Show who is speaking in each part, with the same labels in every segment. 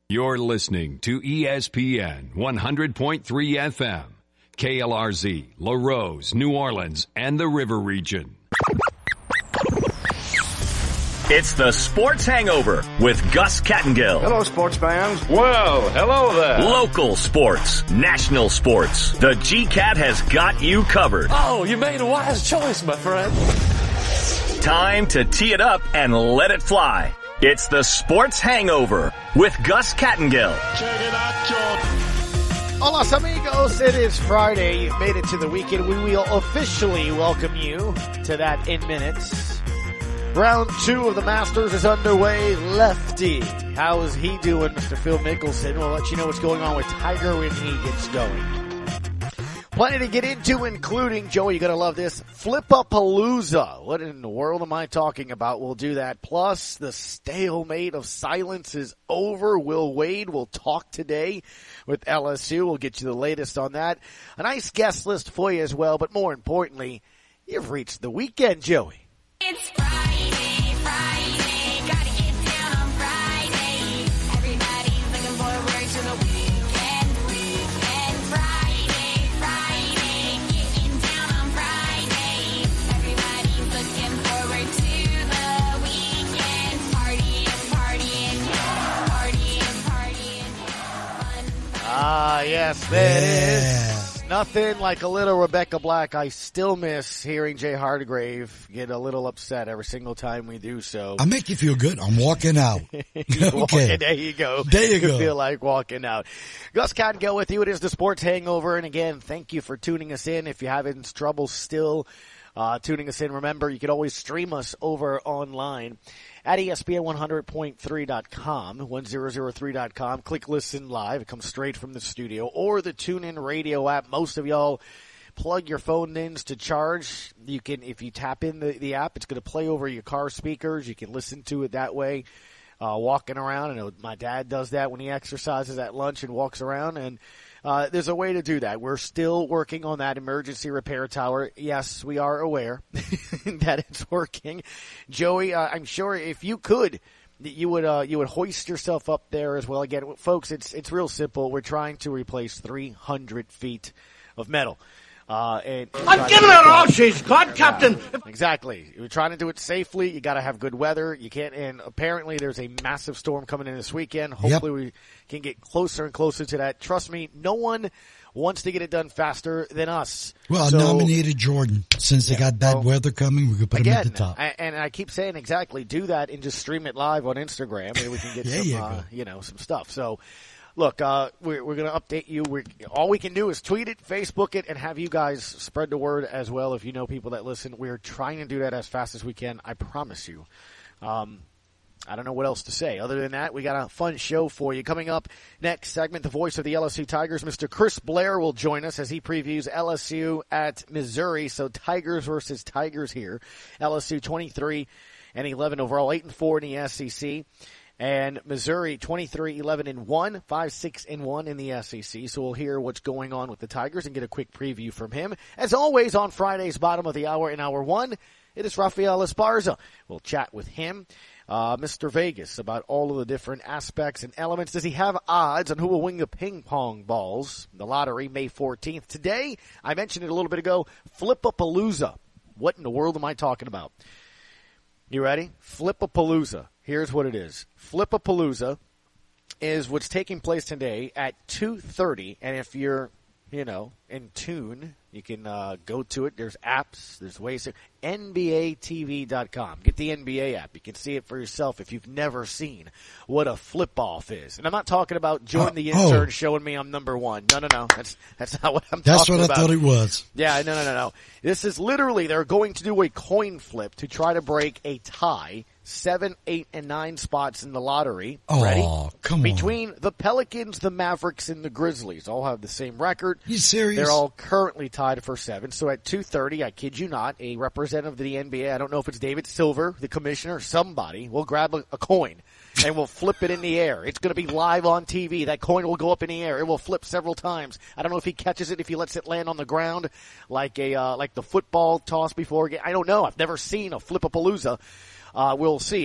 Speaker 1: You're listening to ESPN 100.3 FM, KLRZ, LaRose, New Orleans, and the River Region.
Speaker 2: It's the Sports Hangover with Gus Kattengill.
Speaker 3: Hello, sports fans.
Speaker 4: Well, hello there.
Speaker 2: Local sports, national sports. The GCAT has got you covered.
Speaker 5: Oh, you made a wise choice, my friend.
Speaker 2: Time to tee it up and let it fly. It's the Sports Hangover with Gus Kattengill.
Speaker 3: Check it out, George.
Speaker 6: Hola, amigos. It is Friday. You've made it to the weekend. We will officially welcome you to that in minutes. Round 2 of the Masters is underway. Lefty, how is he doing, Mr. Phil Mickelson? We'll let you know what's going on with Tiger when he gets going. Plenty to get into, including, Joey, you're going to love this, Flip-A-Palooza. What in the world am I talking about? We'll do that. Plus, the stalemate of silence is over. Will Wade will talk today with LSU. We'll get you the latest on that. A nice guest list for you as well, but more importantly, you've reached the weekend, Joey.
Speaker 7: It's Friday, gotta get down on Friday. Everybody's looking forward to the weekend. Friday, getting down on Friday. Everybody's looking forward to the weekend. Partying, fun.
Speaker 6: Ah, yes, there it is. Nothing like a little Rebecca Black. I still miss hearing Jay Hargrave get a little upset every single time we do so.
Speaker 8: I make you feel good. I'm walking out.
Speaker 6: Okay. There you go.
Speaker 8: There you go.
Speaker 6: Feel like walking out. Gus Kattengill with you. It is the Sports Hangover. And again, thank you for tuning us in. If you're having trouble still tuning us in, remember you can always stream us over online at ESPN100.3.com, 1003.com. Click listen live. It comes straight from the studio or the TuneIn radio app. Most of y'all plug your phone ins to charge. You can, if you tap in the app, it's going to play over your car speakers. You can listen to it that way, walking around. I know my dad does that when he exercises at lunch and walks around, and there's a way to do that. We're still working on that emergency repair tower. Yes, we are aware that it's working. Joey, I'm sure if you could, you would hoist yourself up there as well. Again, folks, it's real simple. We're trying to replace 300 feet of metal. I'm
Speaker 3: giving it all she's got, Captain.
Speaker 6: Exactly. We're trying to do it safely. You got to have good weather. You can't, and apparently there's a massive storm coming in this weekend. Hopefully we can get closer and closer to that. Trust me, no one wants to get it done faster than us.
Speaker 8: Well, I nominated Jordan. Since they got bad weather coming, we could put him at the top.
Speaker 6: And I keep saying exactly, do that and just stream it live on Instagram, and we can get some stuff. So, look, we're going to update you. All we can do is tweet it, Facebook it, and have you guys spread the word as well. If you know people that listen, we're trying to do that as fast as we can. I promise you. I don't know what else to say. Other than that, we got a fun show for you. Coming up next segment, the voice of the LSU Tigers, Mr. Chris Blair, will join us as he previews LSU at Missouri. So Tigers versus Tigers here. LSU 23-11 overall, 8-4 in the SEC. And Missouri 23-11-1, 5-6-1 in the SEC. So we'll hear what's going on with the Tigers and get a quick preview from him. As always, on Friday's bottom of the hour in hour 1, it is Rafael Esparza. We'll chat with him, Mr. Vegas, about all of the different aspects and elements. Does he have odds on who will win the ping pong balls? The lottery, May 14th. Today, I mentioned it a little bit ago, Flip-A-Palooza. What in the world am I talking about? You ready? Flip-A-Palooza. Here's what it is. Flip-A-Palooza is what's taking place today at 2:30, and if you're, in tune, you can go to it. There's apps. There's ways to NBATV.com. Get the NBA app. You can see it for yourself if you've never seen what a flip-off is. And I'm not talking about join the intern showing me I'm number one. No. That's not what I'm talking about.
Speaker 8: That's what I thought it was.
Speaker 6: Yeah, no. This is literally, they're going to do a coin flip to try to break a tie, 7, 8, and 9 spots in the lottery. Ready?
Speaker 8: Come on.
Speaker 6: Between the Pelicans, the Mavericks, and the Grizzlies. All have the same record.
Speaker 8: You serious?
Speaker 6: They're all currently tied for 7. So at 2:30, I kid you not, a representative of the NBA, I don't know if it's David Silver, the commissioner, or somebody, will grab a coin and we'll flip it in the air. It's going to be live on TV. That coin will go up in the air. It will flip several times. I don't know if he catches it, if he lets it land on the ground like the football toss before. I don't know. I've never seen a Flip-A-Palooza. We'll see it.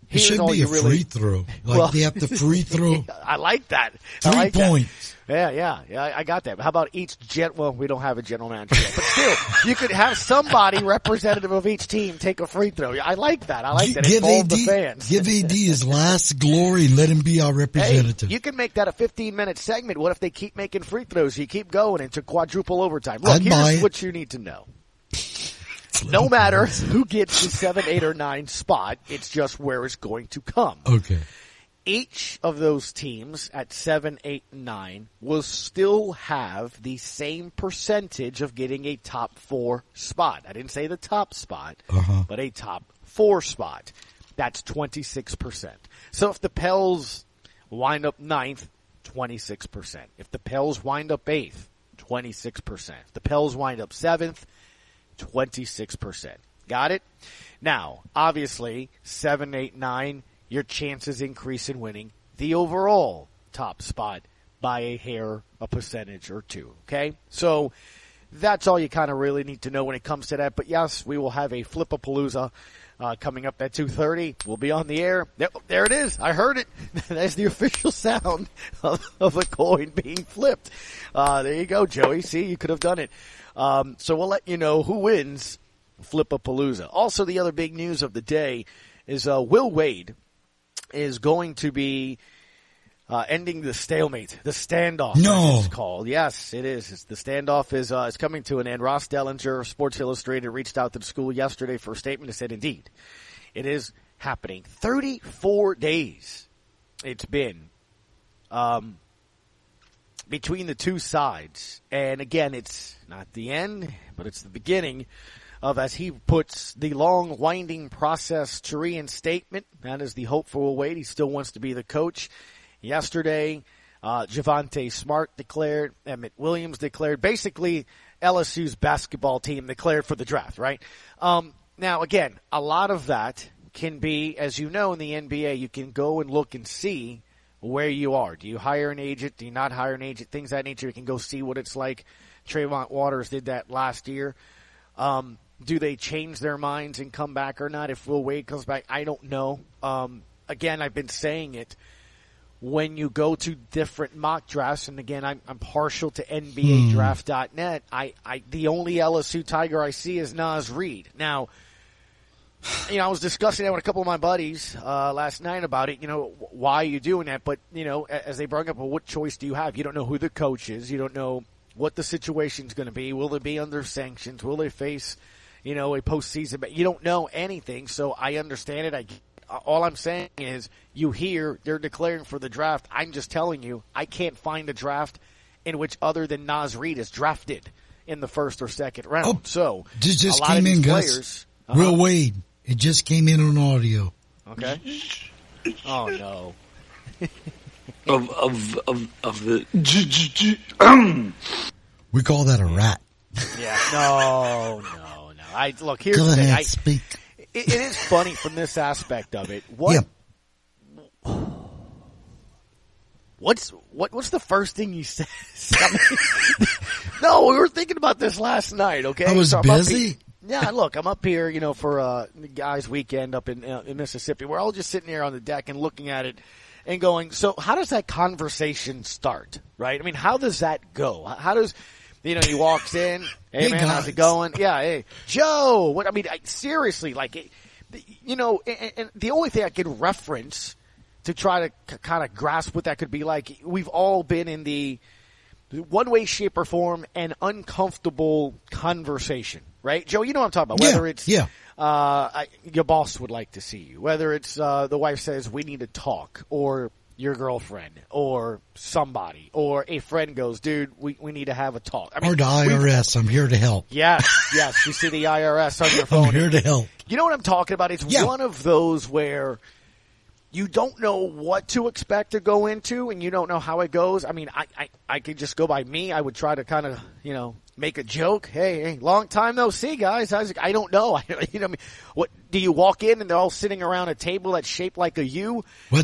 Speaker 8: It should be a free throw. Like they have to free throw.
Speaker 6: I like that.
Speaker 8: 3 points.
Speaker 6: Yeah, I got that. How about each well, we don't have a general manager yet, but still, you could have somebody representative of each team take a free throw. I like that. I like that. Involve the fans.
Speaker 8: Give AD his last glory and let him be our representative.
Speaker 6: Hey, you can make that a 15-minute segment. What if they keep making free throws? You keep going into quadruple overtime. Look, here's what you need to know. No matter who gets the 7, 8, or 9 spot, it's just where it's going to come.
Speaker 8: Okay.
Speaker 6: Each of those teams at 7, 8, and 9 will still have the same percentage of getting a top 4 spot. I didn't say the top spot, but a top 4 spot. That's 26%. So if the Pels wind up 9th, 26%. If the Pels wind up 8th, 26%. If the Pels wind up 7th, 26%. Got it? Now, obviously, 7, 8, 9, your chances increase in winning the overall top spot by a hair, a percentage or 2. Okay? So that's all you kind of really need to know when it comes to that. But yes, we will have a Flip-A-Palooza coming up at 2:30. We'll be on the air. There it is. I heard it. That's the official sound of a coin being flipped. There you go, Joey. See, you could have done it. So we'll let you know who wins Flip-A-Palooza. Also, the other big news of the day is Will Wade is going to be ending the stalemate, the standoff.
Speaker 8: No,
Speaker 6: it's called. Yes, it is. The standoff is coming to an end. Ross Dellinger, Sports Illustrated, reached out to the school yesterday for a statement and said, indeed, it is happening. 34 days it's been between the two sides. And again, it's not the end, but it's the beginning of, as he puts, the long, winding process to reinstatement. That is the hope for Will Wade. He still wants to be the coach. Yesterday, Javonte Smart declared, Emmett Williams declared, basically LSU's basketball team declared for the draft, right? Now, again, a lot of that can be, as you know, in the NBA, you can go and look and see where you are. Do you hire an agent? Do you not hire an agent? Things of that nature. You can go see what it's like. Trayvon Waters did that last year. Do they change their minds and come back or not? If Will Wade comes back, I don't know. Again, I've been saying it. When you go to different mock drafts, and again, I'm partial to NBADraft.net, the only LSU Tiger I see is Naz Reid. Now, I was discussing that with a couple of my buddies last night about it. Why are you doing that? But, as they brought up, well, what choice do you have? You don't know who the coach is. You don't know what the situation's going to be. Will they be under sanctions? Will they face, a postseason? But you don't know anything, so I understand it. All I'm saying is you hear they're declaring for the draft. I'm just telling you, I can't find a draft in which other than Naz Reid is drafted in the first or second round.
Speaker 8: Oh,
Speaker 6: so
Speaker 8: just came in, Gus. Will Wade. It just came in on audio.
Speaker 6: Okay. Oh no.
Speaker 5: of the
Speaker 8: we call that a rat.
Speaker 6: Yeah. No. Look, here's the thing.
Speaker 8: Speak.
Speaker 6: It is funny from this aspect of it. What's the first thing you said? No, we were thinking about this last night. Okay,
Speaker 8: I was busy.
Speaker 6: Yeah, look, I'm up here, for the guys' weekend up in Mississippi. We're all just sitting here on the deck and looking at it and going, so how does that conversation start, right? I mean, how does that go? How does, he walks in, hey man, how's it going? Yeah, hey, Joe, what, seriously, and the only thing I can reference to try to kind of grasp what that could be like, we've all been in the one way, shape, or form an uncomfortable conversation, right? Joe, you know what I'm talking about. Whether it's your boss would like to see you, whether it's the wife says we need to talk, or your girlfriend, or somebody, or a friend goes, dude, we need to have a talk.
Speaker 8: Or the IRS, I'm here to help.
Speaker 6: Yes, you see the IRS on your phone.
Speaker 8: I'm here to help.
Speaker 6: You know what I'm talking about? It's one of those where you don't know what to expect to go into, and you don't know how it goes. I mean, I could just go by me. I would try to kind of, make a joke. Hey, long time no see, guys. I don't know. What do you walk in and they're all sitting around a table that's shaped like a U?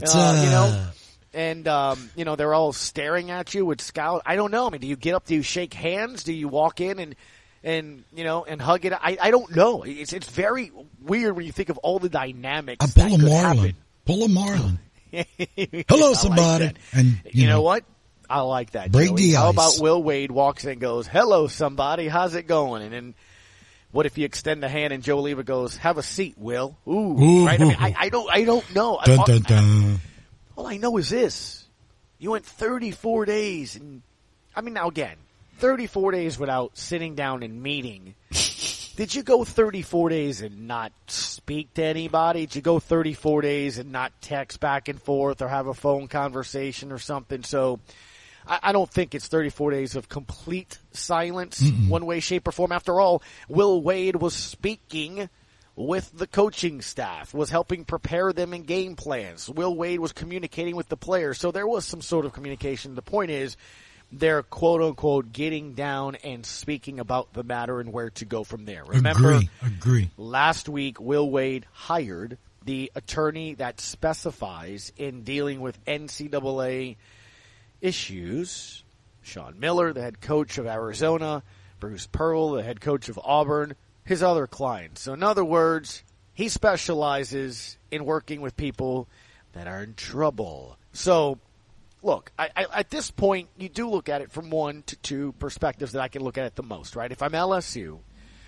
Speaker 6: And they're all staring at you with scowl. I don't know. I mean, do you get up? Do you shake hands? Do you walk in and hug it? I don't know. It's very weird when you think of all the dynamics that could happen.
Speaker 8: Pull a Marlin. Hello, somebody.
Speaker 6: Like
Speaker 8: and
Speaker 6: you know what? I like that.
Speaker 8: Break
Speaker 6: Joey.
Speaker 8: the
Speaker 6: How
Speaker 8: ice.
Speaker 6: about Will Wade walks in and goes, "Hello, somebody. How's it going?" And then what if you extend the hand and Joe Oliva goes, "Have a seat, Will." Ooh. Right? I mean, I don't know.
Speaker 8: Dun, dun, dun.
Speaker 6: All I know is this. You went 34 days. And I mean, now again, 34 days without sitting down and meeting. Did you go 34 days and not speak to anybody? Did you go 34 days and not text back and forth or have a phone conversation or something? So I don't think it's 34 days of complete silence, one way, shape, or form. After all, Will Wade was speaking with the coaching staff, was helping prepare them in game plans. Will Wade was communicating with the players. So there was some sort of communication. The point is, they're quote-unquote getting down and speaking about the matter and where to go from there. Remember,
Speaker 8: Agree.
Speaker 6: last week Will Wade hired the attorney that specifies in dealing with NCAA issues. Sean Miller, the head coach of Arizona, Bruce Pearl, the head coach of Auburn, his other clients. So in other words, he specializes in working with people that are in trouble. So look, I, at this point, you do look at it from one to two perspectives that I can look at it the most, right? If I'm LSU,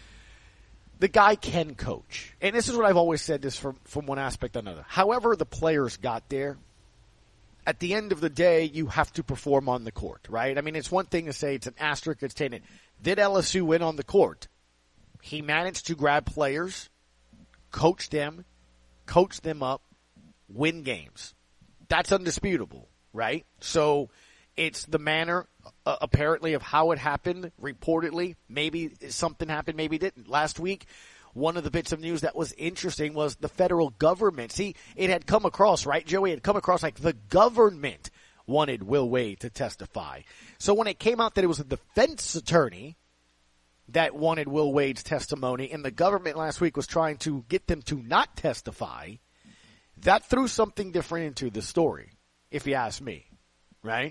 Speaker 6: the guy can coach. And this is what I've always said this from one aspect to another. However the players got there, at the end of the day, you have to perform on the court, right? I mean, it's one thing to say it's an asterisk, it's taken. Did LSU win on the court? He managed to grab players, coach them up, win games. That's undisputable. Right? So it's the manner, apparently, of how it happened, reportedly. Maybe something happened, maybe it didn't. Last week, one of the bits of news that was interesting was the federal government. See, it had come across, right, Joey? It had come across like the government wanted Will Wade to testify. So when it came out that it was a defense attorney that wanted Will Wade's testimony, and the government last week was trying to get them to not testify, that threw something different into the story, if you ask me, right?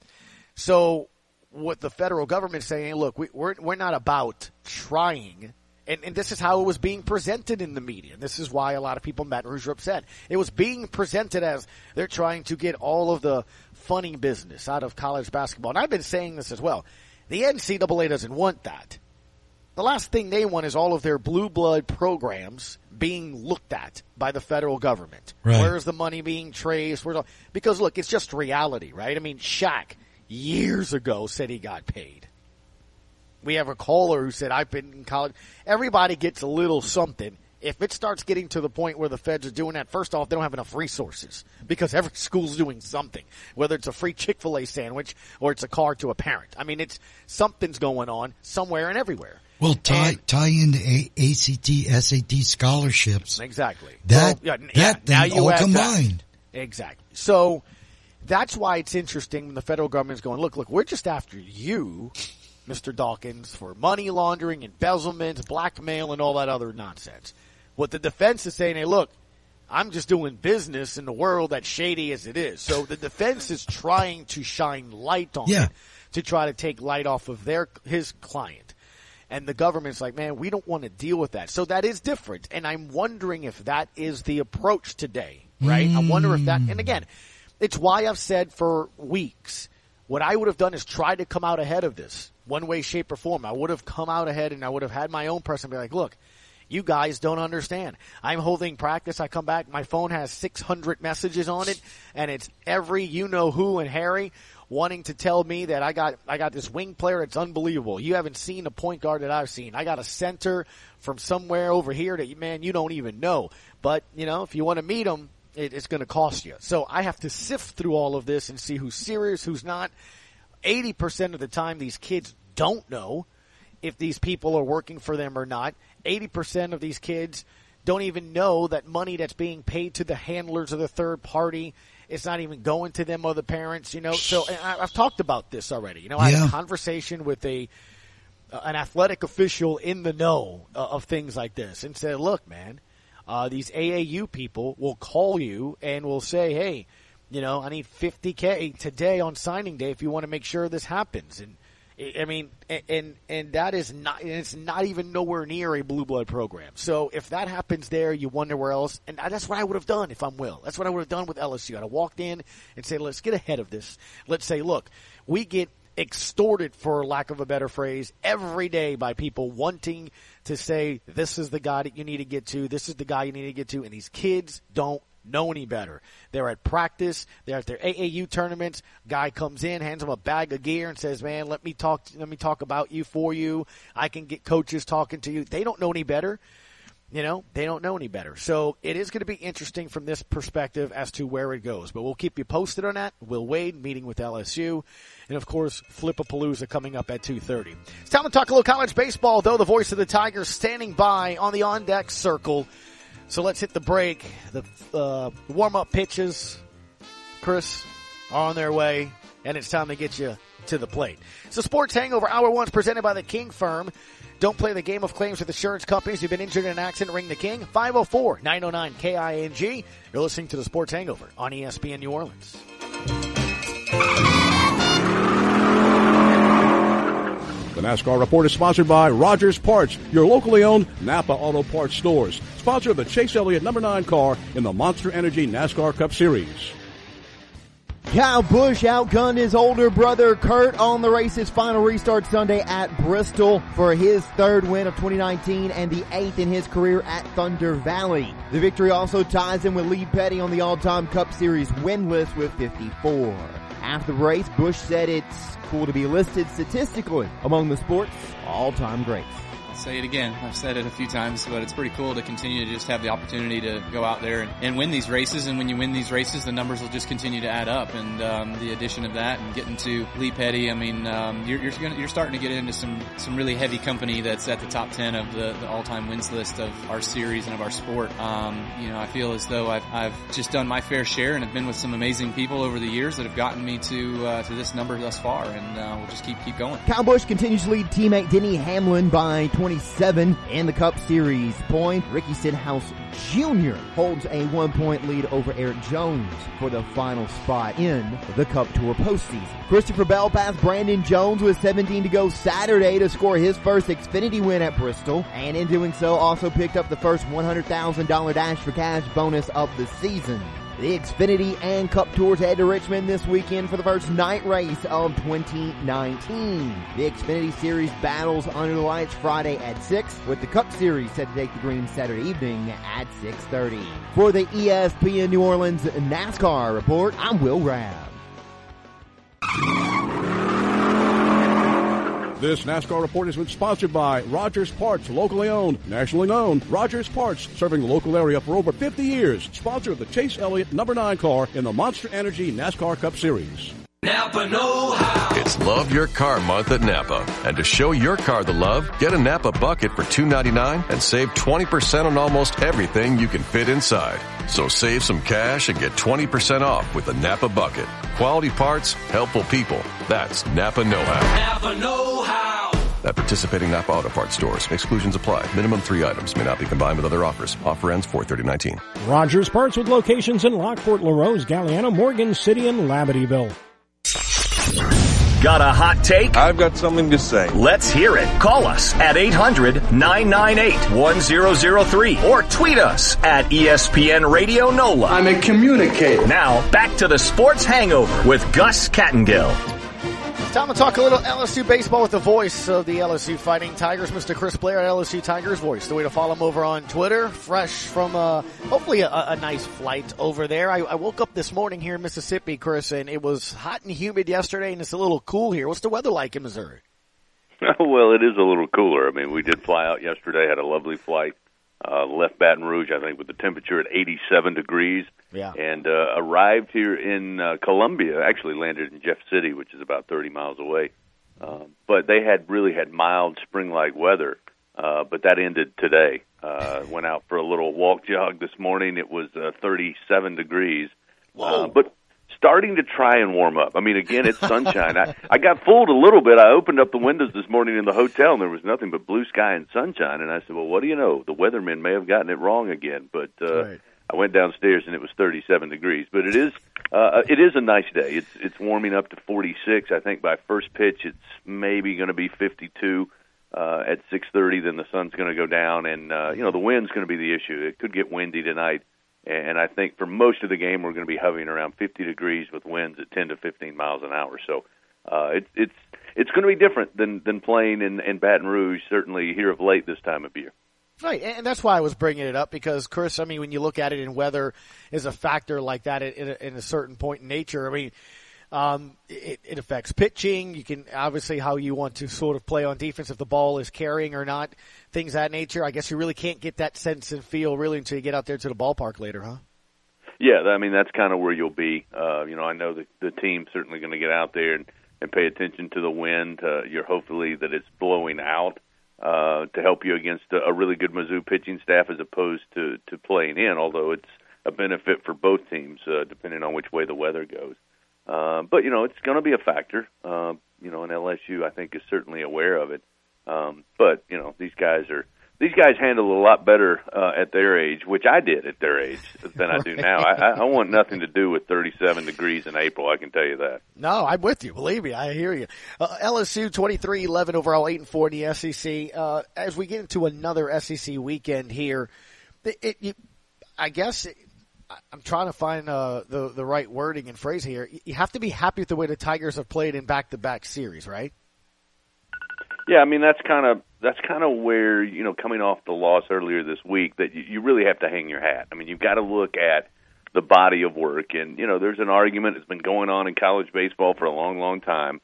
Speaker 6: So what the federal government is saying, look, we're not about trying, and this is how it was being presented in the media. This is why a lot of people in Baton Rouge are upset. It was being presented as they're trying to get all of the funny business out of college basketball. And I've been saying this as well. The NCAA doesn't want that. The last thing they want is all of their blue blood programs being looked at by the federal government.
Speaker 8: Right.
Speaker 6: Where's the money being traced? Because, look, it's just reality, right? I mean, Shaq years ago said he got paid. We have a caller who said, I've been in college. Everybody gets a little something. If it starts getting to the point where the feds are doing that, first off, they don't have enough resources because every school's doing something, whether it's a free Chick-fil-A sandwich or it's a car to a parent. I mean, something's going on somewhere and everywhere.
Speaker 8: Well, tie into ACT, SAT scholarships.
Speaker 6: Exactly.
Speaker 8: That
Speaker 6: now you
Speaker 8: all
Speaker 6: add
Speaker 8: combined.
Speaker 6: That. Exactly. So that's why it's interesting when the federal government's going, look, we're just after you, Mr. Dawkins, for money laundering, embezzlement, blackmail, and all that other nonsense. What the defense is saying, hey, look, I'm just doing business in the world that's shady as it is. So the defense is trying to shine light on it to try to take light off of his client. And the government's like, man, we don't want to deal with that. So that is different. And I'm wondering if that is the approach today, right? I wonder if that, and again, it's why I've said for weeks, what I would have done is try to come out ahead of this, one way, shape, or form. I would have come out ahead and I would have had my own person be like, look, you guys don't understand. I'm holding practice. I come back. My phone has 600 messages on it, and it's every you-know-who and Harry wanting to tell me that I got this wing player that's unbelievable. You haven't seen a point guard that I've seen. I got a center from somewhere over here that, man, you don't even know. But, if you want to meet him, it's going to cost you. So I have to sift through all of this and see who's serious, who's not. 80% of the time, these kids don't know if these people are working for them or not. 80% of these kids don't even know that money that's being paid to the handlers of the third party, it's not even going to them or the parents, So and I've talked about this already. I had a conversation with an athletic official in the know of things like this and said, look, man, these AAU people will call you and will say, hey, I need $50K today on signing day if you want to make sure this happens. I mean, and that is not, and it's not even nowhere near a blue blood program. So if that happens there, you wonder where else. And that's what I would have done if I'm Will. That's what I would have done with LSU. I'd have walked in and said, let's get ahead of this. Let's say, look, we get extorted, for lack of a better phrase, every day by people wanting to say, this is the guy that you need to get to. This is the guy you need to get to. And these kids don't know any better. They're at practice. They're at their AAU tournaments. Guy comes in, hands them a bag of gear, and says, "Man, let me talk about you for you. I can get coaches talking to you." They don't know any better. They don't know any better. So it is going to be interesting from this perspective as to where it goes. But we'll keep you posted on that. Will Wade meeting with LSU. And, of course, Flip-A-Palooza coming up at 2:30. It's time to talk a little college baseball, though. The voice of the Tigers standing by on the on-deck circle. So let's hit the break. The warm-up pitches, Chris, are on their way, and it's time to get you to the plate. So Sports Hangover, Hour 1 is presented by the King Firm. Don't play the game of claims with insurance companies. You've been injured in an accident, ring the King. 504-909-KING. You're listening to the Sports Hangover on ESPN New Orleans.
Speaker 4: The NASCAR Report is sponsored by Rogers Parts, your locally owned Napa Auto Parts stores. Sponsor of the Chase Elliott number 9 car in the Monster Energy NASCAR Cup Series.
Speaker 9: Kyle Busch outgunned his older brother Kurt on the race's final restart Sunday at Bristol for his third win of 2019 and the 8th in his career at Thunder Valley. The victory also ties him with Lee Petty on the all-time Cup Series win list with 54. After the race, Busch said it's cool to be listed statistically among the sport's all-time greats.
Speaker 10: I'll say it again. I've said it a few times, but it's pretty cool to continue to just have the opportunity to go out there and win these races. And when you win these races, the numbers will just continue to add up. And the addition of that and getting to Lee Petty, I mean, you're starting to get into some really heavy company that's at the top 10 of the all-time wins list of our series and of our sport. I feel as though I've just done my fair share and have been with some amazing people over the years that have gotten me to this number thus far. And we'll just keep going.
Speaker 9: Kyle Busch continues to lead teammate Denny Hamlin by 27 in the Cup Series point. Ricky Stenhouse Jr. holds a 1-point lead over Eric Jones for the final spot in the Cup Tour postseason. Christopher Bell passed Brandon Jones with 17 to go Saturday to score his first Xfinity win at Bristol, and in doing so also picked up the first $100,000 Dash for Cash bonus of the season. The Xfinity and Cup Tours head to Richmond this weekend for the first night race of 2019. The Xfinity Series battles under the lights Friday at 6, with the Cup Series set to take the green Saturday evening at 6:30. For the ESPN New Orleans NASCAR Report, I'm Will Rabb.
Speaker 4: This NASCAR Report has been sponsored by Rogers Parts, locally owned, nationally known. Rogers Parts, serving the local area for over 50 years. Sponsor of the Chase Elliott number 9 car in the Monster Energy NASCAR Cup Series.
Speaker 11: Napa know-how.
Speaker 12: It's Love Your Car Month at Napa. And to show your car the love, get a Napa bucket for $2.99 and save 20% on almost everything you can fit inside. So save some cash and get 20% off with the Napa bucket. Quality parts, helpful people. That's Napa know-how.
Speaker 11: Napa know-how.
Speaker 12: At participating Napa Auto Parts stores. Exclusions apply. Minimum 3 items may not be combined with other offers. Offer ends 4/30/19.
Speaker 13: Rogers Parts with locations in Lockport, LaRose, Galliano, Morgan City, and Labadeville.
Speaker 2: Got a hot take?
Speaker 14: I've got something to say.
Speaker 2: Let's hear it. Call us at 800-998-1003 or tweet us at ESPN Radio NOLA.
Speaker 3: I'm a communicator.
Speaker 2: Now, back to the Sports Hangover with Gus Kattengill.
Speaker 6: It's time to talk a little LSU baseball with the voice of the LSU Fighting Tigers, Mr. Chris Blair at LSU Tigers Voice. The way to follow him over on Twitter, fresh from hopefully a nice flight over there. I woke up this morning here in Mississippi, Chris, and it was hot and humid yesterday, and it's a little cool here. What's the weather like in Missouri?
Speaker 15: Well, it is a little cooler. I mean, we did fly out yesterday, had a lovely flight. Left Baton Rouge, I think, with the temperature at 87 degrees.
Speaker 6: Yeah.
Speaker 15: And arrived here in Columbia, actually landed in Jeff City, which is about 30 miles away. But they really had mild spring-like weather, but that ended today. Went out for a little walk jog this morning. It was 37 degrees. But starting to try and warm up. I mean, again, it's sunshine. I got fooled a little bit. I opened up the windows this morning in the hotel, and there was nothing but blue sky and sunshine. And I said, well, what do you know? The weathermen may have gotten it wrong again. But I went downstairs and it was 37 degrees. But it is a nice day. It's warming up to 46. I think by first pitch it's maybe going to be 52 at 6:30. Then the sun's going to go down, and the wind's going to be the issue. It could get windy tonight, and I think for most of the game we're going to be hovering around 50 degrees with winds at 10 to 15 miles an hour. So it's going to be different than playing in Baton Rouge, certainly here of late this time of year.
Speaker 6: Right, and that's why I was bringing it up, because, Chris, I mean, when you look at it and weather is a factor like that in a certain point in nature, I mean, it affects pitching. You can obviously how you want to sort of play on defense, if the ball is carrying or not, things of that nature. I guess you really can't get that sense and feel really until you get out there to the ballpark later, huh?
Speaker 15: Yeah, I mean, that's kind of where you'll be. I know the team's certainly going to get out there and pay attention to the wind. You're hopefully that it's blowing out to help you against a really good Mizzou pitching staff as opposed to playing in, although it's a benefit for both teams depending on which way the weather goes. But, it's going to be a factor. And LSU, I think, is certainly aware of it. But, these guys handle a lot better at their age, which I did at their age, than I do now. I want nothing to do with 37 degrees in April, I can tell you that.
Speaker 6: No, I'm with you. Believe me, I hear you. LSU 23-11 overall, 8-4 in the SEC. As we get into another SEC weekend here, I guess I'm trying to find the right wording and phrase here. You have to be happy with the way the Tigers have played in back-to-back series, right?
Speaker 15: Yeah, I mean, that's kind of where, coming off the loss earlier this week, that you really have to hang your hat. I mean, you've got to look at the body of work. And, there's an argument that's been going on in college baseball for a long, long time.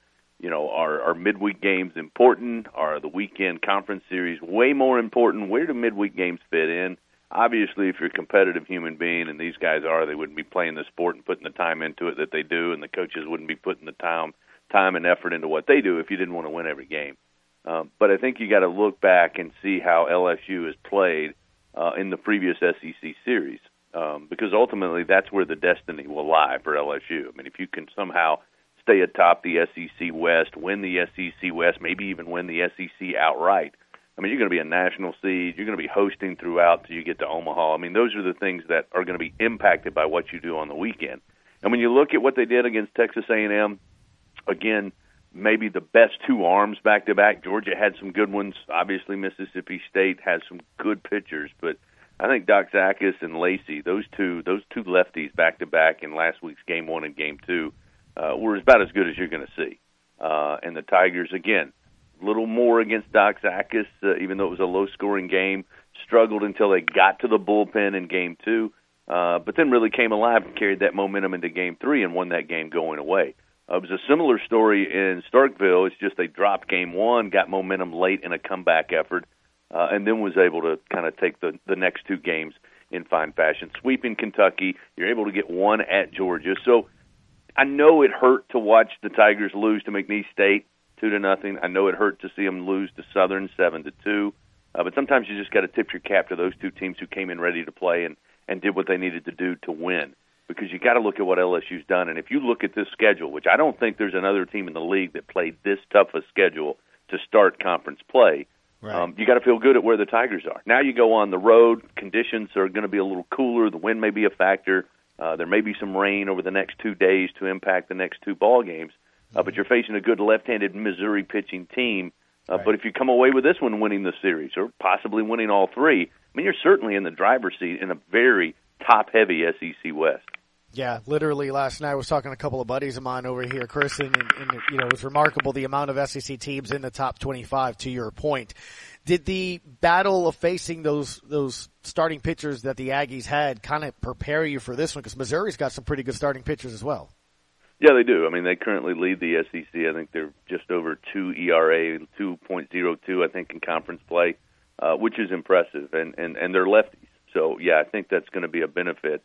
Speaker 15: Are midweek games important? Are the weekend conference series way more important? Where do midweek games fit in? Obviously, if you're a competitive human being, and these guys are, they wouldn't be playing the sport and putting the time into it that they do, and the coaches wouldn't be putting the time and effort into what they do if you didn't want to win every game. But I think you got to look back and see how LSU has played in the previous SEC series, because ultimately that's where the destiny will lie for LSU. I mean, if you can somehow stay atop the SEC West, win the SEC West, maybe even win the SEC outright, I mean, you're going to be a national seed. You're going to be hosting throughout till you get to Omaha. I mean, those are the things that are going to be impacted by what you do on the weekend. And when you look at what they did against Texas A&M, again, maybe the best two arms back-to-back. Georgia had some good ones. Obviously, Mississippi State has some good pitchers. But I think Doc Zakis and Lacey, those two lefties back-to-back in last week's Game 1 and Game 2, were about as good as you're going to see. And the Tigers, again, a little more against Doc Zakis, even though it was a low-scoring game, struggled until they got to the bullpen in Game 2, but then really came alive and carried that momentum into Game 3 and won that game going away. It was a similar story in Starkville. It's just they dropped Game 1, got momentum late in a comeback effort, and then was able to kind of take the next two games in fine fashion. Sweeping Kentucky, you're able to get one at Georgia. So I know it hurt to watch the Tigers lose to McNeese State 2-0. I know it hurt to see them lose to Southern 7-2. But sometimes you just got to tip your cap to those two teams who came in ready to play and did what they needed to do to win. Because you got to look at what LSU's done. And if you look at this schedule, which I don't think there's another team in the league that played this tough a schedule to start conference play, right. You got to feel good at where the Tigers are. Now you go on the road. Conditions are going to be a little cooler. The wind may be a factor. There may be some rain over the next 2 days to impact the next two ball games. But you're facing a good left-handed Missouri pitching team. Right. But if you come away with this one winning the series or possibly winning all three, I mean, you're certainly in the driver's seat in a very top-heavy SEC West.
Speaker 6: Yeah, literally last night I was talking to a couple of buddies of mine over here, Chris, and it was remarkable the amount of SEC teams in the top 25, to your point. Did the battle of facing those starting pitchers that the Aggies had kind of prepare you for this one? Because Missouri's got some pretty good starting pitchers as well.
Speaker 15: Yeah, they do. I mean, they currently lead the SEC. I think they're just over 2 ERA, 2.02, I think, in conference play, which is impressive, and they're lefties. So, yeah, I think that's going to be a benefit.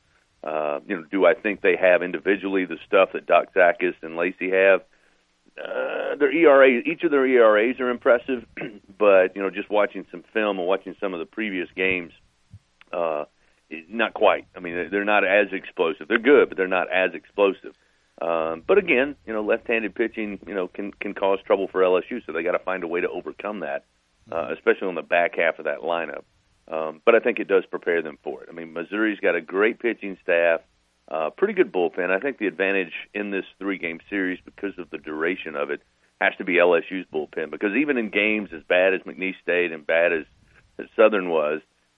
Speaker 15: Do I think they have individually the stuff that Doc Zakis and Lacey have? Their ERA, each of their ERAs are impressive, but just watching some film and watching some of the previous games, not quite. I mean, they're not as explosive. They're good, but they're not as explosive. But again, left-handed pitching, can cause trouble for LSU, so they got to find a way to overcome that, especially on the back half of that lineup. But I think it does prepare them for it. I mean, Missouri's got a great pitching staff, pretty good bullpen. I think the advantage in this 3-game series, because of the duration of it, has to be LSU's bullpen. Because even in games as bad as McNeese State and bad as Southern was,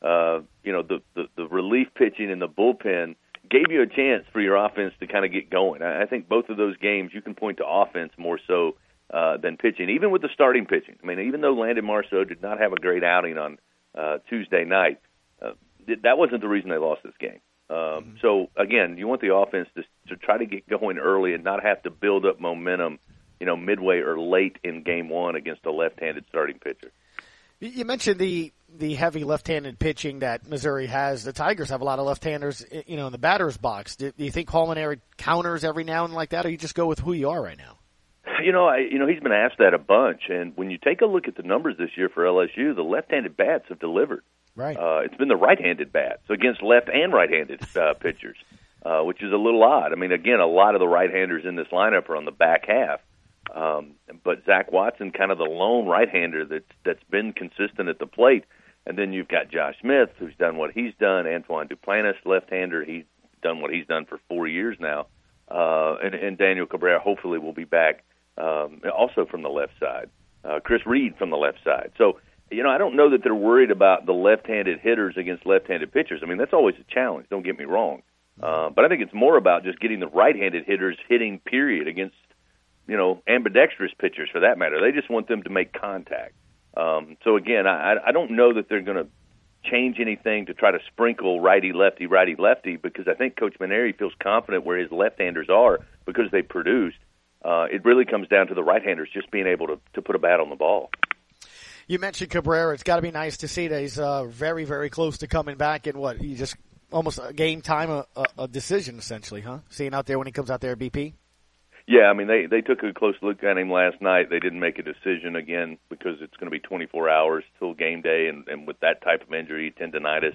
Speaker 15: the relief pitching in the bullpen gave you a chance for your offense to kind of get going. I think both of those games you can point to offense more so than pitching, even with the starting pitching. I mean, even though Landon Marceau did not have a great outing on Tuesday night, that wasn't the reason they lost this game. So, again, you want the offense to try to get going early and not have to build up momentum, midway or late in game one against a left-handed starting pitcher.
Speaker 6: You mentioned the heavy left-handed pitching that Missouri has. The Tigers have a lot of left-handers, in the batter's box. Do you think Holman counters every now and like that, or you just go with who you are right now?
Speaker 15: He's been asked that a bunch, and when you take a look at the numbers this year for LSU, the left-handed bats have delivered.
Speaker 6: Right.
Speaker 15: It's been the right-handed bats against left and right-handed pitchers, which is a little odd. I mean, again, a lot of the right-handers in this lineup are on the back half, but Zach Watson, kind of the lone right-hander that's been consistent at the plate. And then you've got Josh Smith, who's done what he's done. Antoine Duplantis, left-hander, he's done what he's done for 4 years now. And Daniel Cabrera hopefully will be back also from the left side. Chris Reed from the left side. So, I don't know that they're worried about the left-handed hitters against left-handed pitchers. I mean, that's always a challenge, don't get me wrong. But I think it's more about just getting the right-handed hitters hitting, period, against, ambidextrous pitchers for that matter. They just want them to make contact. So, again, I don't know that they're going to change anything to try to sprinkle righty-lefty, righty-lefty, because I think Coach Mainieri feels confident where his left-handers are because they produced. It really comes down to the right-handers just being able to put a bat on the ball.
Speaker 6: You mentioned Cabrera. It's got to be nice to see that he's very, very close to coming back in he just almost a game time, a decision essentially, huh? Seeing out there when he comes out there at BP?
Speaker 15: Yeah, I mean, they took a close look at him last night. They didn't make a decision again because it's going to be 24 hours till game day, and with that type of injury, tendonitis,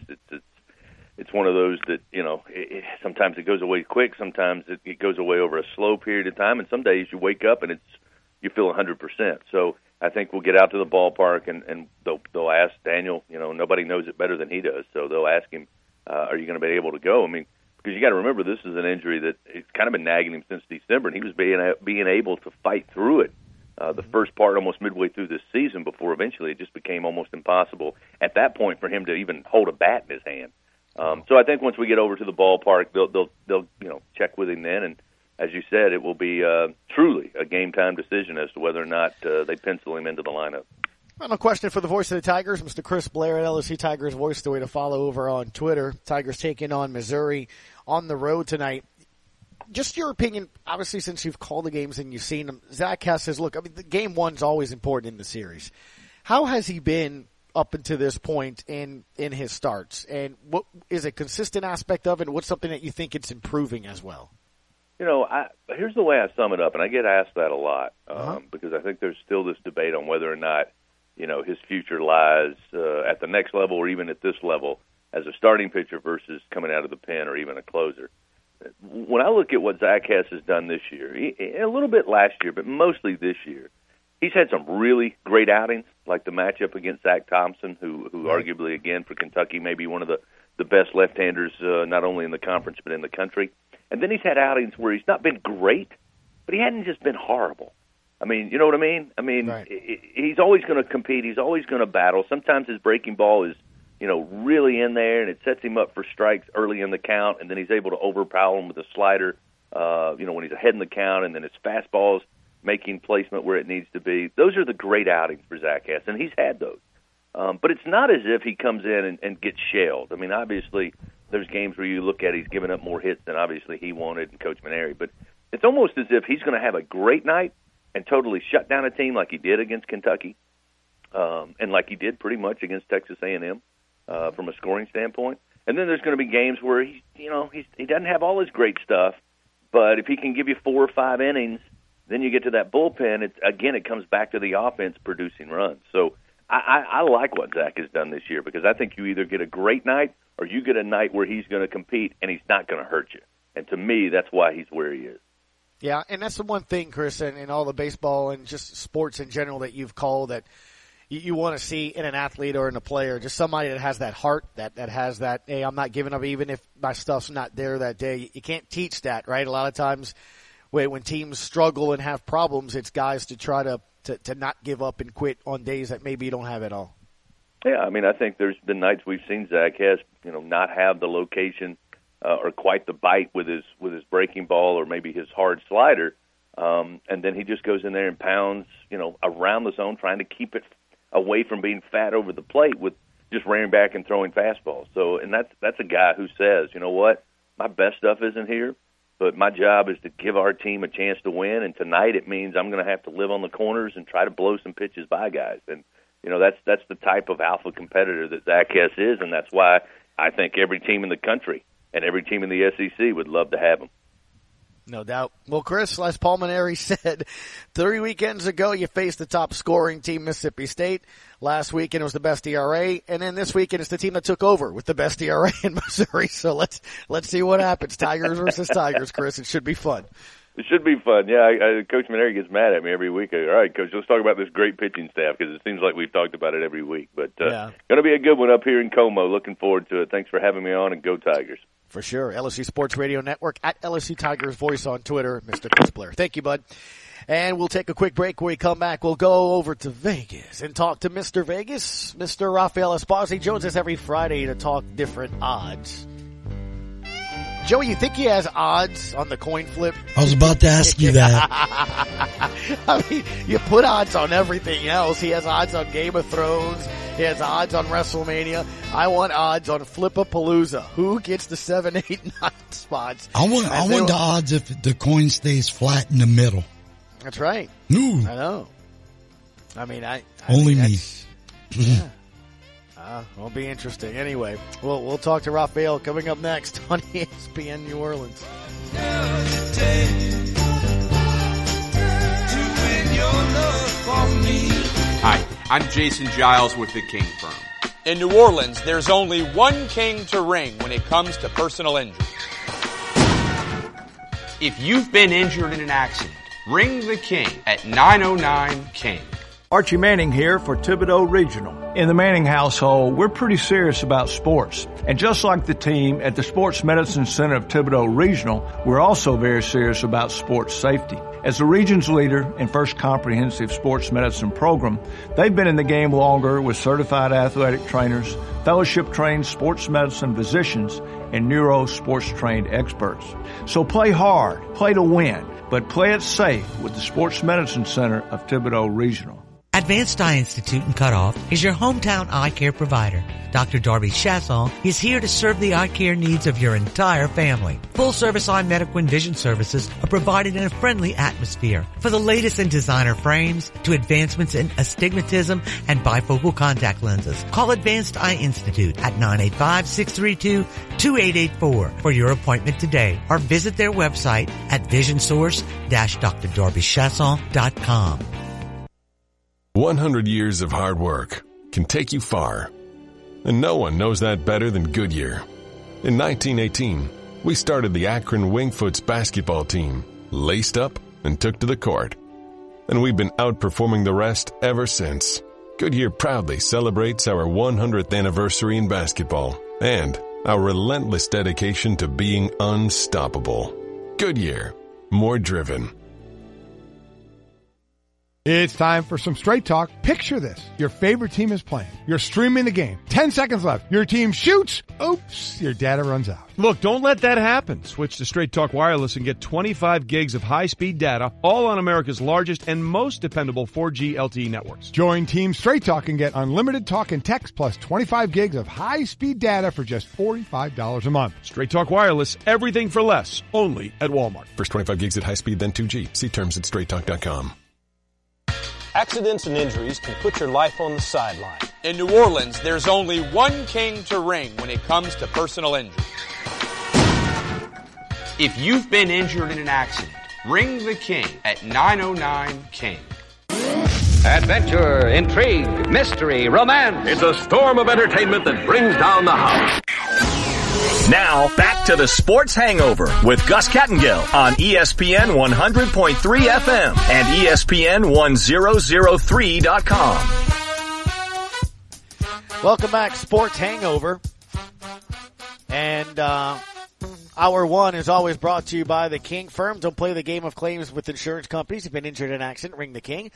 Speaker 15: it's one of those that, sometimes it goes away quick, sometimes it goes away over a slow period of time, and some days you wake up and you feel 100%. So I think we'll get out to the ballpark and they'll ask Daniel, nobody knows it better than he does, so they'll ask him, are you going to be able to go? I mean, because you got to remember, this is an injury that it's kind of been nagging him since December, and he was being able to fight through it the first part almost midway through this season before eventually it just became almost impossible at that point for him to even hold a bat in his hand. So I think once we get over to the ballpark, they'll check with him then, and as you said, it will be truly a game-time decision as to whether or not they pencil him into the lineup.
Speaker 6: Final question for the voice of the Tigers, Mr. Chris Blair at LSU Tigers Voice, the way to follow over on Twitter. Tigers taking on Missouri on the road tonight. Just your opinion, obviously, since you've called the games and you've seen them. Zach Hess says, look, I mean, the game one's always important in the series. How has he been up until this point in his starts? And what is a consistent aspect of it? What's something that you think it's improving as well?
Speaker 15: Here's the way I sum it up, and I get asked that a lot because I think there's still this debate on whether or not, his future lies at the next level or even at this level as a starting pitcher versus coming out of the pen or even a closer. When I look at what Zach Hess has done this year, a little bit last year, but mostly this year, he's had some really great outings, like the matchup against Zach Thompson, who arguably, again, for Kentucky, may be one of the best left-handers not only in the conference but in the country. And then he's had outings where he's not been great, but he hadn't just been horrible. I mean, you know what I mean? I mean, right. He's always going to compete. He's always going to battle. Sometimes his breaking ball is, really in there, and it sets him up for strikes early in the count, and then he's able to overpower him with a slider, when he's ahead in the count, and then his fastball's making placement where it needs to be. Those are the great outings for Zach Hess, and he's had those. But it's not as if he comes in and gets shelled. I mean, obviously, there's games where you look at he's giving up more hits than obviously he wanted and Coach Mainieri, but it's almost as if he's going to have a great night and totally shut down a team like he did against Kentucky, and like he did pretty much against Texas A&M from a scoring standpoint. And then there's going to be games where he doesn't have all his great stuff, but if he can give you 4 or 5 innings, then you get to that bullpen. It comes back to the offense producing runs. So I like what Zach has done this year because I think you either get a great night or you get a night where he's going to compete and he's not going to hurt you. And to me, that's why he's where he is. Yeah,
Speaker 6: and that's the one thing, Chris, and all the baseball and just sports in general that you've called that, you want to see in an athlete or in a player, just somebody that has that heart, that has that, hey, I'm not giving up even if my stuff's not there that day. You can't teach that, right? A lot of times when teams struggle and have problems, it's guys to try to not give up and quit on days that maybe you don't have it all.
Speaker 15: Yeah, I mean, I think there's been nights we've seen Zach Hess, not have the location or quite the bite with his breaking ball or maybe his hard slider, and then he just goes in there and pounds, around the zone, trying to keep it away from being fat over the plate with just rearing back and throwing fastballs. So, and that's a guy who says, you know what, my best stuff isn't here, but my job is to give our team a chance to win, and tonight it means I'm going to have to live on the corners and try to blow some pitches by guys. And that's the type of alpha competitor that Zach Hess is, and that's why I think every team in the country and every team in the SEC would love to have him.
Speaker 6: No doubt. Well, Chris, Les Palmineri said 3 weekends ago you faced the top scoring team, Mississippi State. Last weekend it was the best ERA, and then this weekend it's the team that took over with the best ERA in Missouri. So let's see what happens. Tigers versus Tigers, Chris. It should be fun.
Speaker 15: It should be fun. Yeah, Coach Maneri gets mad at me every week. All right, Coach, let's talk about this great pitching staff because it seems like we've talked about it every week. But going to be a good one up here in Como. Looking forward to it. Thanks for having me on, and go Tigers.
Speaker 6: For sure. LSU Sports Radio Network at LSU Tigers Voice on Twitter, Mr. Chris Blair. Thank you, bud. And we'll take a quick break. When we come back, we'll go over to Vegas and talk to Mr. Vegas, Mr. Rafael Esparza. He joins us every Friday to talk different odds. Joey, you think he has odds on the coin flip?
Speaker 8: I was about to ask you that.
Speaker 6: I mean, you put odds on everything else. He has odds on Game of Thrones. He has odds on WrestleMania. I want odds on Flip-a-Palooza. Who gets the 7, 8, 9 spots?
Speaker 8: I want the odds if the coin stays flat in the middle.
Speaker 6: That's right.
Speaker 8: Ooh.
Speaker 6: I know. I mean,
Speaker 8: only me.
Speaker 6: Yeah. It'll be interesting. Anyway, we'll talk to Rafael coming up next on ESPN New Orleans.
Speaker 14: Hi, I'm Jason Giles with the King Firm. In New Orleans, there's only one king to ring when it comes to personal injury. If you've been injured in an accident, ring the King at 909-KING.
Speaker 16: Archie Manning here for Thibodeau Regional. In the Manning household, we're pretty serious about sports. And just like the team at the Sports Medicine Center of Thibodeau Regional, we're also very serious about sports safety. As the region's leader in First Comprehensive Sports Medicine Program, they've been in the game longer with certified athletic trainers, fellowship-trained sports medicine physicians, and neuro-sports-trained experts. So play hard, play to win, but play it safe with the Sports Medicine Center of Thibodeau Regional.
Speaker 17: Advanced Eye Institute in Cutoff is your hometown eye care provider. Dr. Darby Chasson is here to serve the eye care needs of your entire family. Full-service eye medical and vision services are provided in a friendly atmosphere. For the latest in designer frames to advancements in astigmatism and bifocal contact lenses, call Advanced Eye Institute at 985-632-2884 for your appointment today, or visit their website at visionsource-drdarbychasson.com.
Speaker 12: 100 years of hard work can take you far. And no one knows that better than Goodyear. In 1918, we started the Akron Wingfoots basketball team, laced up and took to the court. And we've been outperforming the rest ever since. Goodyear proudly celebrates our 100th anniversary in basketball and our relentless dedication to being unstoppable. Goodyear, more driven.
Speaker 18: It's time for some Straight Talk. Picture this. Your favorite team is playing. You're streaming the game. 10 seconds left. Your team shoots. Oops, your data runs out.
Speaker 19: Look, don't let that happen. Switch to Straight Talk Wireless and get 25 gigs of high-speed data, all on America's largest and most dependable 4G LTE networks.
Speaker 18: Join Team Straight Talk and get unlimited talk and text plus 25 gigs of high-speed data for just $45 a month.
Speaker 19: Straight Talk Wireless, everything for less, only at Walmart.
Speaker 12: First 25 gigs at high speed, then 2G. See terms at straighttalk.com.
Speaker 20: Accidents and injuries can put your life on the sideline.
Speaker 14: In New Orleans, there's only one king to ring when it comes to personal injury. If you've been injured in an accident, ring the King at 909-KING.
Speaker 21: Adventure, intrigue, mystery, romance.
Speaker 2: It's a storm of entertainment that brings down the house. Now, back to the Sports Hangover with Gus Kattengill on ESPN 100.3 FM and ESPN1003.com.
Speaker 6: Welcome back, Sports Hangover. And hour one is always brought to you by the King Firm. Don't play the game of claims with insurance companies. If you've been injured in an accident, ring the King.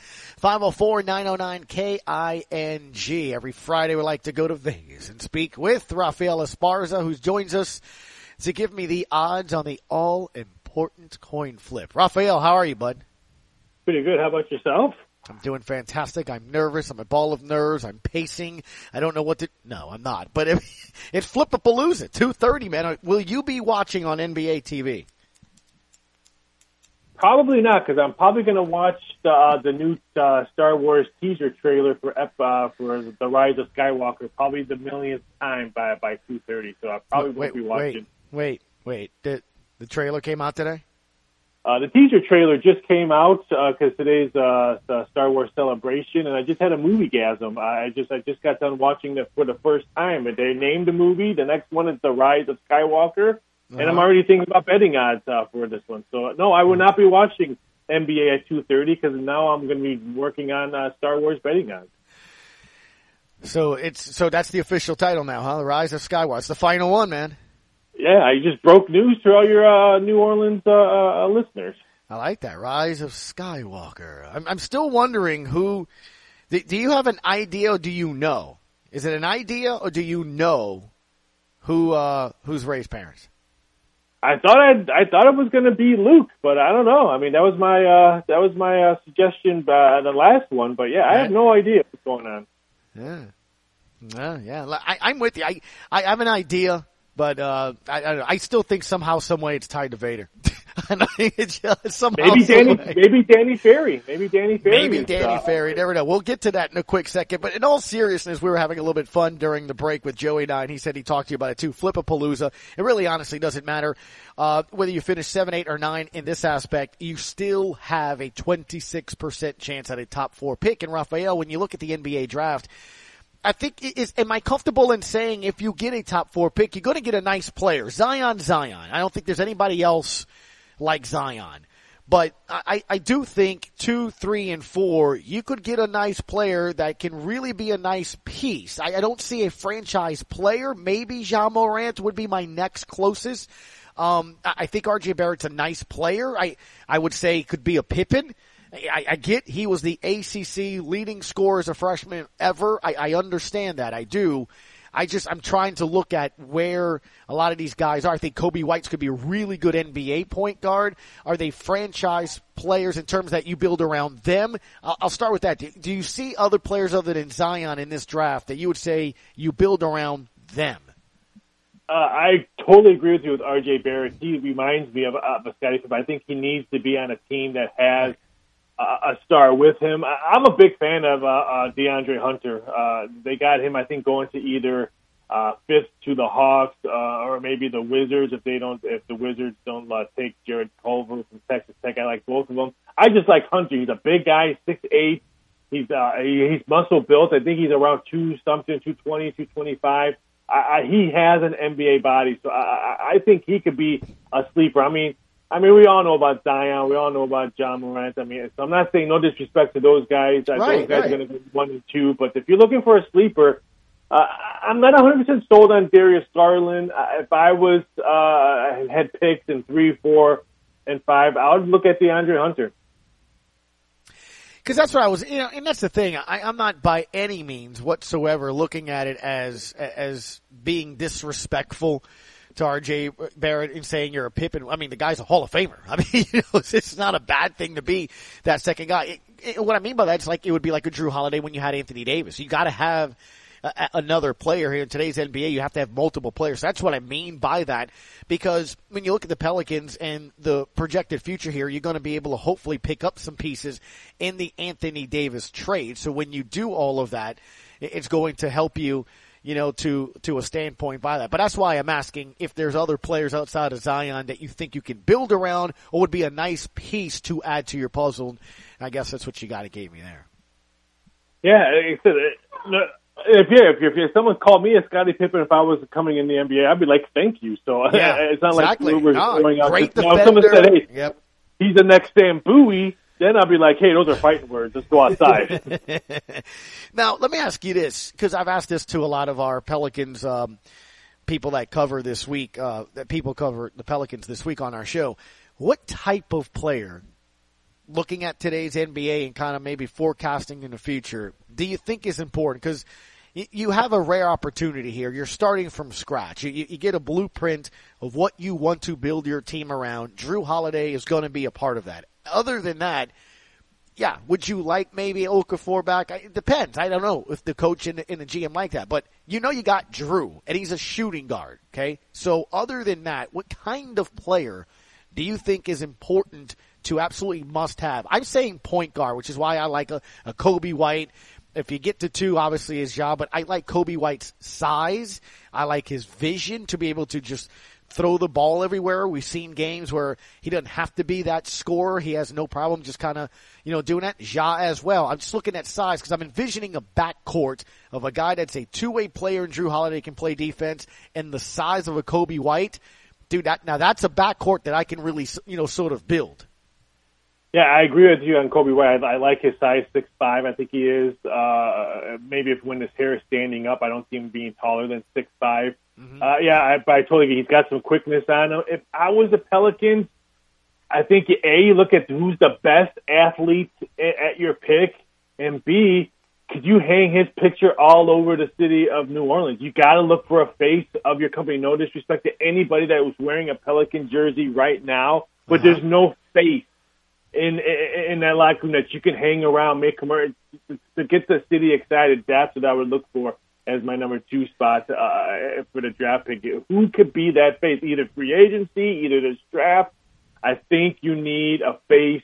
Speaker 6: 504-909-KING. Every Friday we like to go to Vegas and speak with Rafael Esparza, who joins us to give me the odds on the all-important coin flip. Rafael, how are you, bud?
Speaker 1: Pretty good. How about yourself?
Speaker 6: I'm doing fantastic. I'm nervous. I'm a ball of nerves. I'm pacing. I don't know what to... No, I'm not. But it's Flip-A-Palooza, 2:30, man. Will you be watching on NBA TV?
Speaker 1: Probably not, because I'm probably going to watch the new Star Wars teaser trailer for The Rise of Skywalker, probably the millionth time by 2:30. So I probably won't be watching.
Speaker 6: Wait. The trailer came out today?
Speaker 1: The teaser trailer just came out because today's the Star Wars Celebration, and I just had a movie-gasm. I just got done watching it for the first time. And they named the movie. The next one is The Rise of Skywalker, and I'm already thinking about betting odds for this one. So, no, I will not be watching NBA at 2:30 because now I'm going to be working on Star Wars betting odds.
Speaker 6: So that's the official title now, huh? The Rise of Skywalker. It's the final one, man.
Speaker 1: Yeah, I just broke news to all your New Orleans listeners.
Speaker 6: I like that. Rise of Skywalker. I'm still wondering who... Do you have an idea or do you know? Is it an idea or do you know who's Rey's parents?
Speaker 1: I thought it was going to be Luke, but I don't know. I mean, that was my suggestion by the last one, but yeah, I have no idea what's going on.
Speaker 6: Yeah. I'm with you. I have an idea. But I still think somehow, some way, it's tied to Vader. It's somehow,
Speaker 1: maybe Danny Ferry. Maybe Danny
Speaker 6: Ferry. Never know. We'll get to that in a quick second. But in all seriousness, we were having a little bit of fun during the break with Joey and I, and he said he talked to you about it too. Flip-A-Palooza. It really, honestly, doesn't matter whether you finish 7, 8, or 9 in this aspect. You still have a 26% chance at a top 4 pick. And Rafael, when you look at the NBA draft, I think am I comfortable in saying if you get a top 4 pick, you're going to get a nice player. Zion. I don't think there's anybody else like Zion. But I do think 2, 3, and 4, you could get a nice player that can really be a nice piece. I don't see a franchise player. Maybe Ja Morant would be my next closest. I think RJ Barrett's a nice player. I would say could be a Pippen. I get he was the ACC leading scorer as a freshman ever. I understand that. I do. I'm trying to look at where a lot of these guys are. I think Kobe White's could be a really good NBA point guard. Are they franchise players in terms that you build around them? I'll start with that. Do you see other players other than Zion in this draft that you would say you build around them?
Speaker 1: I totally agree with you with RJ Barrett. He reminds me of a Scottie Pippen. I think he needs to be on a team that has a star with him. I'm a big fan of DeAndre Hunter. They got him, I think, going to either fifth to the Hawks or maybe the Wizards if the Wizards don't take Jared Culver from Texas Tech. I like both of them. I just like Hunter. He's a big guy, 6'8". He's muscle built. I think he's around 2-something, 220, 225. He has an NBA body, so I think he could be a sleeper. I mean, we all know about Zion. We all know about Ja Morant. So I'm not saying no disrespect to those guys. Those guys are going to be 1 and 2. But if you're looking for a sleeper, I'm not 100% sold on Darius Garland. If I was had picks in 3, 4, and 5, I would look at DeAndre Hunter.
Speaker 6: Because that's what I was, and that's the thing. I'm not by any means whatsoever looking at it as being disrespectful to RJ Barrett and saying you're a Pippen. I mean, the guy's a Hall of Famer. I mean, it's not a bad thing to be that second guy. What I mean by that is it would be like a Drew Holiday when you had Anthony Davis. You got to have another player here in today's NBA. You have to have multiple players. That's what I mean by that, because when you look at the Pelicans and the projected future here, you're going to be able to hopefully pick up some pieces in the Anthony Davis trade. So when you do all of that, it's going to help you, to a standpoint by that. But that's why I'm asking if there's other players outside of Zion that you think you can build around or would be a nice piece to add to your puzzle. I guess that's what you got to give me there.
Speaker 1: Yeah, if someone called me a Scottie Pippen if I was coming in the NBA, I'd be like, thank you. So it's not like rumors going out.
Speaker 6: Great
Speaker 1: now, if someone said, hey, he's the next Sam Bowie, then I'll be like, hey, those are fighting words. Let's go outside.
Speaker 6: Now, let me ask you this, because I've asked this to a lot of our Pelicans people that cover this week, that people cover the Pelicans this week on our show. What type of player, looking at today's NBA and kind of maybe forecasting in the future, do you think is important? Because you have a rare opportunity here. You're starting from scratch. You get a blueprint of what you want to build your team around. Drew Holiday is going to be a part of that. Other than that, yeah, would you like maybe Okafor back? It depends. I don't know if the coach and the GM like that. But you got Drew, and he's a shooting guard, okay? So other than that, what kind of player do you think is important to absolutely must have? I'm saying point guard, which is why I like a Kobe White. If you get to 2, obviously his job, but I like Kobe White's size. I like his vision to be able to just throw the ball everywhere. We've seen games where he doesn't have to be that scorer. He has no problem just kind of, doing that. Ja as well. I'm just looking at size because I'm envisioning a backcourt of a guy that's a two-way player and Drew Holiday can play defense and the size of a Kobe White. Dude, that's a backcourt that I can really, sort of build.
Speaker 1: Yeah, I agree with you on Kobe White. I like his size, 6'5". I think he is. Maybe when his hair is standing up, I don't see him being taller than 6'5". Mm-hmm. I totally agree. He's got some quickness on him. If I was the Pelicans, I think, A, you look at who's the best athlete at your pick, and B, could you hang his picture all over the city of New Orleans? You got to look for a face of your company. No disrespect to anybody that was wearing a Pelican jersey right now, but there's no face in that locker room that you can hang around, make commercials to get the city excited. That's what I would look for as my number 2 spot for the draft pick. Who could be that face? Either free agency, either this draft. I think you need a face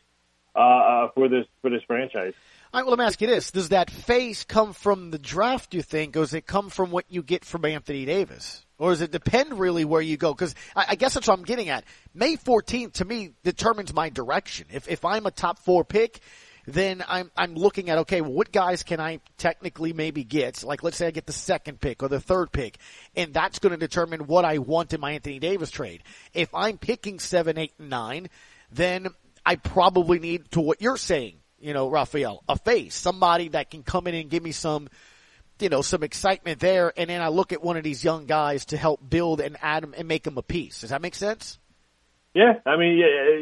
Speaker 1: for this franchise.
Speaker 6: All right, well, let me ask you this. Does that face come from the draft, you think, or does it come from what you get from Anthony Davis? Or does it depend really where you go? Because I guess that's what I'm getting at. May 14th, to me, determines my direction. If I'm a top 4 pick, then I'm looking at, okay, well, what guys can I technically maybe get? Like, let's say I get the 2nd pick or the 3rd pick, and that's going to determine what I want in my Anthony Davis trade. If I'm picking 7, 8, and 9, then I probably need, to what you're saying, Raphael, a face, somebody that can come in and give me some excitement there, and then I look at one of these young guys to help build and add them and make them a piece. Does that make sense?
Speaker 1: Yeah, I mean,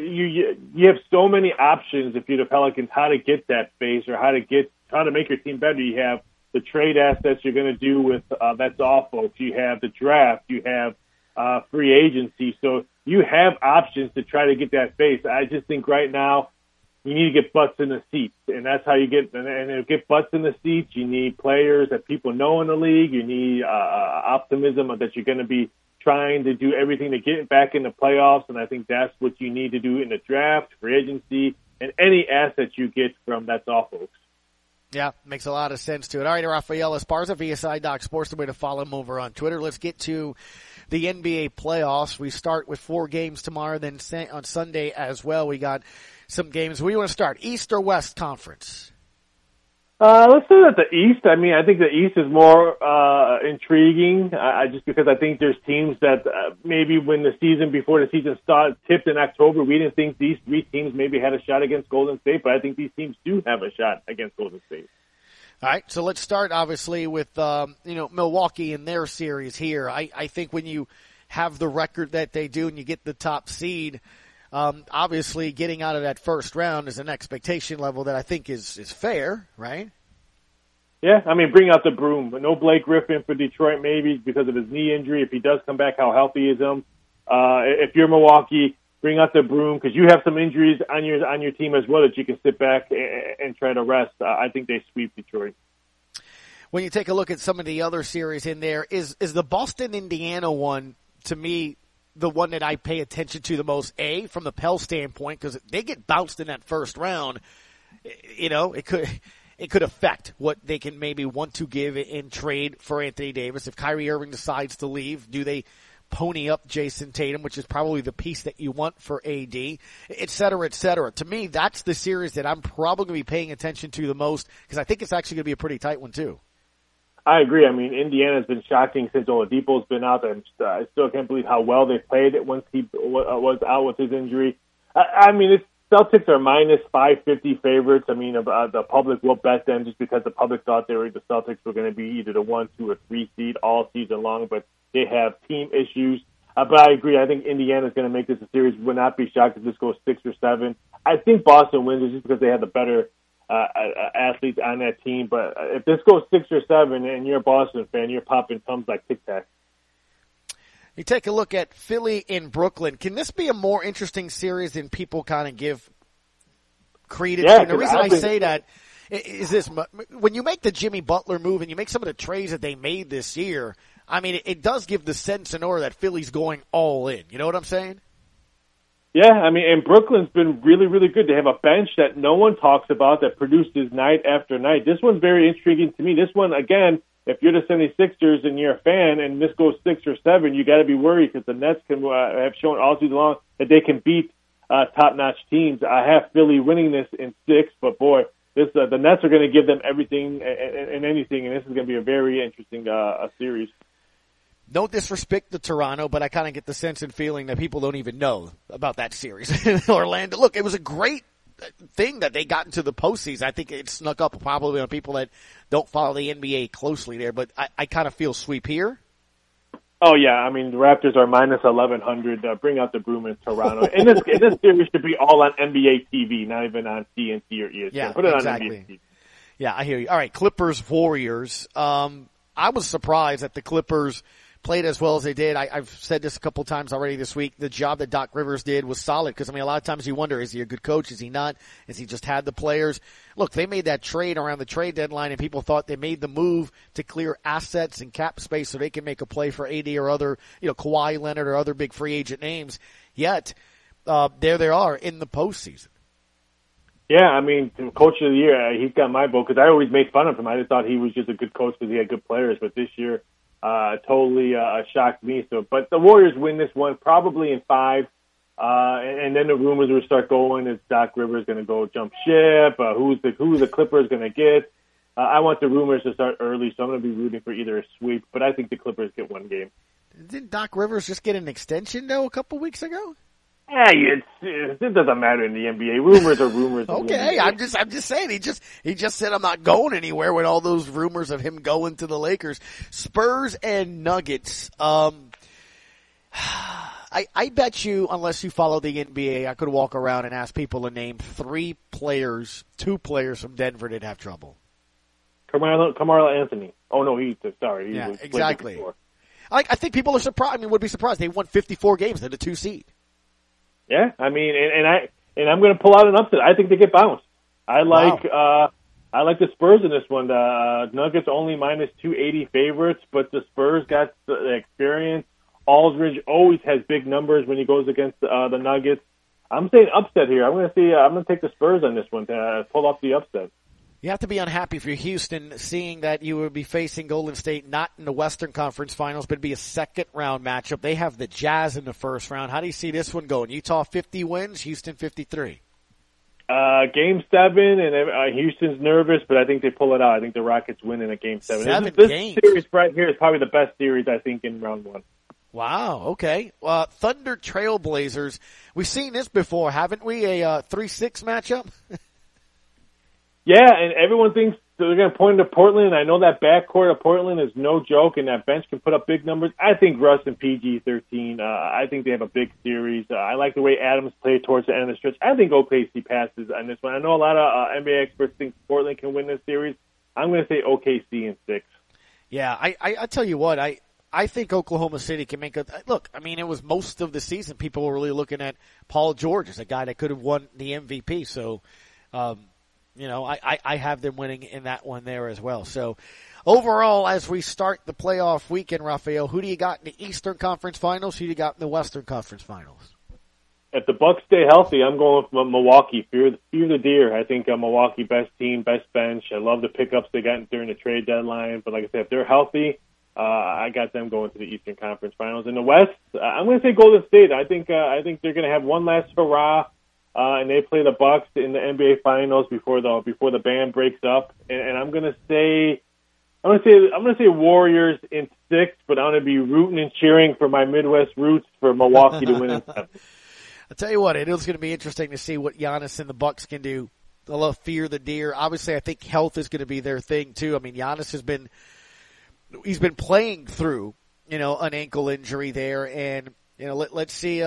Speaker 1: you have so many options if you're the Pelicans, how to get that face or how to make your team better. You have the trade assets you're going to do with That's All Folks. You have the draft. You have free agency. So you have options to try to get that face. I just think right now you need to get butts in the seats, and that's how you get. And to get butts in the seats, you need players that people know in the league. You need optimism that you're going to be trying to do everything to get back in the playoffs, and I think that's what you need to do in the draft, free agency, and any assets you get from That's All Folks.
Speaker 6: Yeah, makes a lot of sense to it. All right, Rafael Esparza, VSI Doc Sports, the way to follow him over on Twitter. Let's get to the NBA playoffs. We start with 4 games tomorrow, then on Sunday as well. We got some games. Where do you want to start, East or West Conference?
Speaker 1: Let's start at the East. I mean, I think the East is more intriguing. Just because I think there's teams that maybe before the season started, tipped in October, we didn't think these 3 teams maybe had a shot against Golden State, but I think these teams do have a shot against Golden State.
Speaker 6: All right, so let's start obviously with Milwaukee in their series here. I think when you have the record that they do and you get the top seed, obviously getting out of that first round is an expectation level that I think is fair, right?
Speaker 1: Yeah, I mean, bring out the broom. But no Blake Griffin for Detroit, maybe because of his knee injury. If he does come back, how healthy is him? If you're Milwaukee, bring out the broom because you have some injuries on your team as well that you can sit back and try to rest. I think they sweep Detroit.
Speaker 6: When you take a look at some of the other series in there, is the Boston-Indiana one, to me, the one that I pay attention to the most, from the Pell standpoint, because they get bounced in that first round, it could affect what they can maybe want to give in trade for Anthony Davis. If Kyrie Irving decides to leave, do they pony up Jason Tatum, which is probably the piece that you want for AD, et cetera, et cetera. To me, that's the series that I'm probably going to be paying attention to the most because I think it's actually going to be a pretty tight one too.
Speaker 1: I agree. I mean, Indiana's been shocking since Oladipo's been out there. I still can't believe how well they played it once he was out with his injury. I mean, Celtics are minus 550 favorites. I mean, the public will bet them just because the public thought the Celtics were going to be either the 1, 2, or 3 seed all season long, but they have team issues. But I agree. I think Indiana's going to make this a series. Would not be shocked if this goes 6 or 7. I think Boston wins just because they have the better athletes on that team. But if this goes 6 or 7 and you're a Boston fan, you're popping thumbs like Tic Tac.
Speaker 6: You take a look at Philly in Brooklyn. Can this be a more interesting series than people kind of give credence to? The reason I say that is this. When you make the Jimmy Butler move and you make some of the trades that they made this year, I mean, it does give the sense and aura that Philly's going all in. You know what I'm saying?
Speaker 1: Yeah, I mean, and Brooklyn's been really, really good. They have a bench that no one talks about that produces night after night. This one's very intriguing to me. This one, again, if you're the 76ers and you're a fan and this goes 6 or 7, you got to be worried because the Nets can have shown all season long that they can beat top-notch teams. I have Philly winning this in 6, but boy, the Nets are going to give them everything and anything, and this is going to be a very interesting series.
Speaker 6: No disrespect to Toronto, but I kind of get the sense and feeling that people don't even know about that series in Orlando. Look, it was a great thing that they got into the postseason. I think it snuck up probably on people that don't follow the NBA closely there, but I kind of feel sweep here.
Speaker 1: Oh, yeah. I mean, the Raptors are minus 1,100. Bring out the broom in Toronto. And this series should be all on NBA TV, not even on TNT or ESPN.
Speaker 6: Yeah,
Speaker 1: Put it
Speaker 6: exactly.
Speaker 1: on NBA TV.
Speaker 6: Yeah, I hear you. All right, Clippers-Warriors. I was surprised that the Clippers played as well as they did. I've said this a couple times already this week. The job that Doc Rivers did was solid because, I mean, a lot of times you wonder, is he a good coach? Is he not? Has he just had the players? Look, they made that trade around the trade deadline, and people thought they made the move to clear assets and cap space so they can make a play for AD or other, Kawhi Leonard or other big free agent names. Yet, there they are in the postseason.
Speaker 1: Yeah, I mean, Coach of the Year, he's got my vote because I always made fun of him. I just thought he was just a good coach because he had good players, but this year, totally shocked me. But the Warriors win this one probably in 5, and then the rumors will start going. Is Doc Rivers going to go jump ship? Who the Clippers going to get? I want the rumors to start early, so I'm going to be rooting for either a sweep. But I think the Clippers get one game.
Speaker 6: Didn't Doc Rivers just get an extension though a couple weeks ago?
Speaker 1: Yeah, it doesn't matter in the NBA. Rumors are rumors.
Speaker 6: Okay, I'm just saying. He just said I'm not going anywhere with all those rumors of him going to the Lakers. Spurs and Nuggets. I bet you, unless you follow the NBA, I could walk around and ask people to name 2 players from Denver that have trouble.
Speaker 1: Carmelo Anthony. Oh no, sorry.
Speaker 6: Yeah, exactly. I think people are surprised. I mean, would be surprised. They won 54 games. They're the 2 seed.
Speaker 1: Yeah, I mean, and I'm going to pull out an upset. I think they get bounced. I like the Spurs in this one. The Nuggets only minus 280 favorites, but the Spurs got the experience. Aldridge always has big numbers when he goes against the Nuggets. I'm saying upset here. I'm going to take the Spurs on this one to pull off the upset.
Speaker 6: You have to be unhappy for Houston seeing that you would be facing Golden State not in the Western Conference Finals, but it'd be a second-round matchup. They have the Jazz in the first round. How do you see this one going? Utah 50 wins, Houston 53.
Speaker 1: Game 7, and Houston's nervous, but I think they pull it out. I think the Rockets win in a Game 7. This series right here is probably the best series, I think, in round 1.
Speaker 6: Wow, okay. Thunder Trailblazers. We've seen this before, haven't we? A 3-6 matchup?
Speaker 1: Yeah, and everyone thinks they're going to point to Portland. I know that backcourt of Portland is no joke, and that bench can put up big numbers. I think Russ and PG-13, I think they have a big series. I like the way Adams played towards the end of the stretch. I think OKC passes on this one. I know a lot of NBA experts think Portland can win this series. I'm going to say OKC in 6.
Speaker 6: Yeah, I tell you what, I think Oklahoma City can make a – look, I mean, it was most of the season people were really looking at Paul George as a guy that could have won the MVP. So, I have them winning in that one there as well. So, overall, as we start the playoff weekend, Rafael, who do you got in the Eastern Conference Finals? Who do you got in the Western Conference Finals?
Speaker 1: If the Bucks stay healthy, I'm going with Milwaukee. Fear the deer. I think Milwaukee, best team, best bench. I love the pickups they got during the trade deadline. But like I said, if they're healthy, I got them going to the Eastern Conference Finals. In the West, I'm going to say Golden State. I think they're going to have one last hurrah. And they play the Bucks in the NBA Finals before the band breaks up. And I'm gonna say Warriors in 6, but I'm gonna be rooting and cheering for my Midwest roots for Milwaukee to win in 7.
Speaker 6: I'll tell you what, it is going to be interesting to see what Giannis and the Bucks can do. I love fear the deer. Obviously, I think health is going to be their thing too. I mean, Giannis he's been playing through, an ankle injury there, and let's see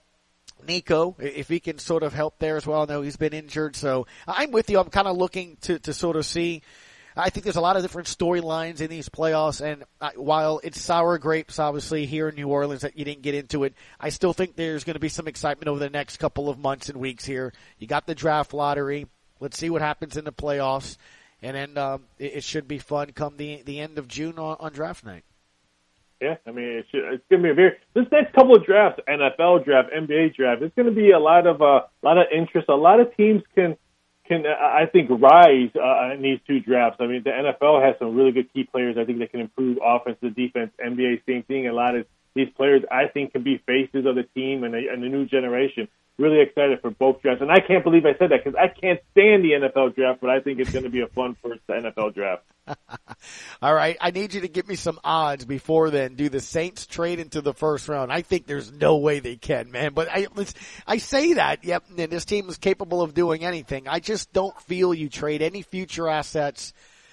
Speaker 6: Nico, if he can sort of help there as well. I know he's been injured, so I'm with you. I'm kind of looking to sort of see. I think there's a lot of different storylines in these playoffs, and while it's sour grapes, obviously, here in New Orleans that you didn't get into it, I still think there's going to be some excitement over the next couple of months and weeks here. You got the draft lottery. Let's see what happens in the playoffs, and then it should be fun come the end of June on draft night.
Speaker 1: Yeah, I mean, it's going to be this next couple of drafts, NFL draft, NBA draft, it's going to be a lot of interest. A lot of teams can I think rise in these two drafts. I mean, the NFL has some really good key players. I think they can improve offense and defense. NBA, same thing. A lot of these players, I think, can be faces of the team and the new generation. Really excited for both drafts. And I can't believe I said that because I can't stand the NFL draft, but I think it's going to be a fun first NFL draft.
Speaker 6: All right. I need you to give me some odds before then. Do the Saints trade into the first round? I think there's no way they can, man. But I say that, yep, and this team is capable of doing anything. I just don't feel you trade any future assets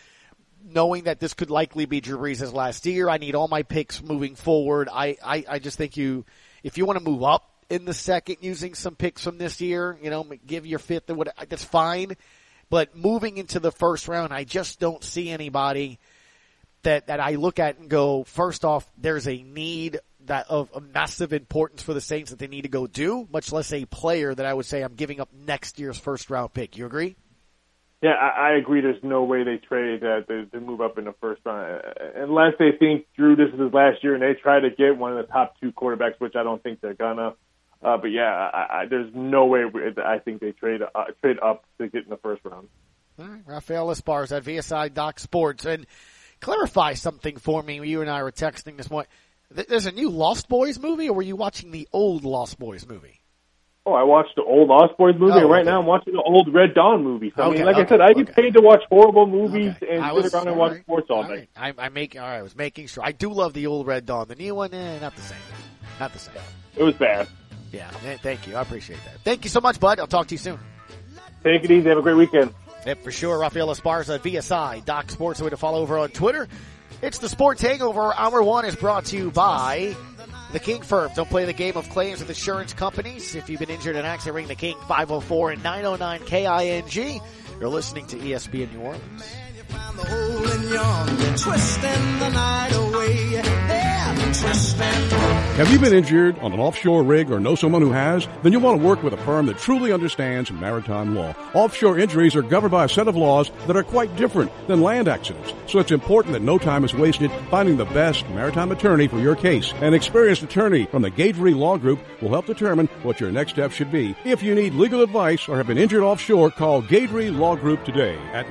Speaker 6: knowing that this could likely be Drew Brees' last year. I need all my picks moving forward. I just think if you want to move up in the second using some picks from this year, give your fifth or whatever, that's fine. But moving into the first round, I just don't see anybody that I look at and go, first off, there's a need that of a massive importance for the Saints that they need to go do, much less a player that I would say I'm giving up next year's first round pick. You agree?
Speaker 1: Yeah, I agree. There's no way they trade they move up in the first round unless they think Drew, this is his last year and they try to get one of the top two quarterbacks, which I don't think they're gonna. But yeah, there's no way I think they trade up to get in the first round.
Speaker 6: All right, Rafael Esparza at VSI Doc Sports, and clarify something for me. You and I were texting this morning. There's a new Lost Boys movie, or were you watching the old Lost Boys movie?
Speaker 1: Oh, I watched the old Lost Boys movie, and right now I'm watching the old Red Dawn movie. So, I mean, I said, I get paid to watch horrible movies and sit around and watch sports all day.
Speaker 6: I was making sure. I do love the old Red Dawn. The new one, not the same. Not the same.
Speaker 1: It was bad.
Speaker 6: Yeah, thank you. I appreciate that. Thank you so much, bud. I'll talk to you soon.
Speaker 1: Take it easy. Have a great weekend.
Speaker 6: Yep, for sure. Rafael Esparza, VSI, Doc Sports, a way to follow over on Twitter. It's the Sports Hangover. Hour one is brought to you by the King Firm. Don't play the game of claims with insurance companies. If you've been injured in an accident, ring the King, 504 and 909 KING. You're listening to ESPN New Orleans.
Speaker 11: The hole in yonder, twisting the night away. Yeah, twisting.
Speaker 4: Have you been injured on an offshore rig or know someone who has? Then you'll want to work with a firm that truly understands maritime law. Offshore injuries are governed by a set of laws that are quite different than land accidents. So it's important that no time is wasted finding the best maritime attorney for your case. An experienced attorney from the Gaidry Law Group will help determine what your next step should be. If you need legal advice or have been injured offshore, call Gaidry Law Group today at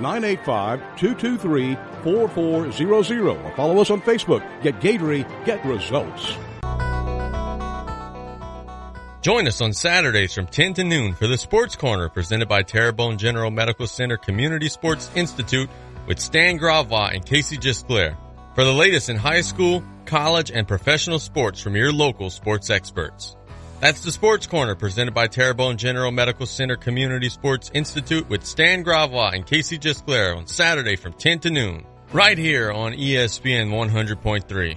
Speaker 4: 985-223-4400 or follow us on Facebook. Get Gaidry, get results.
Speaker 7: Join us on Saturdays from 10 to noon for the Sports Corner presented by Terrebonne General Medical Center Community Sports Institute with Stan Gravois and Casey Gisclair for the latest in high school, college, and professional sports from your local sports experts. That's the Sports Corner presented by Terrebonne General Medical Center Community Sports Institute with Stan Gravois and Casey Gisclair on Saturday from 10 to noon, right here on ESPN 100.3.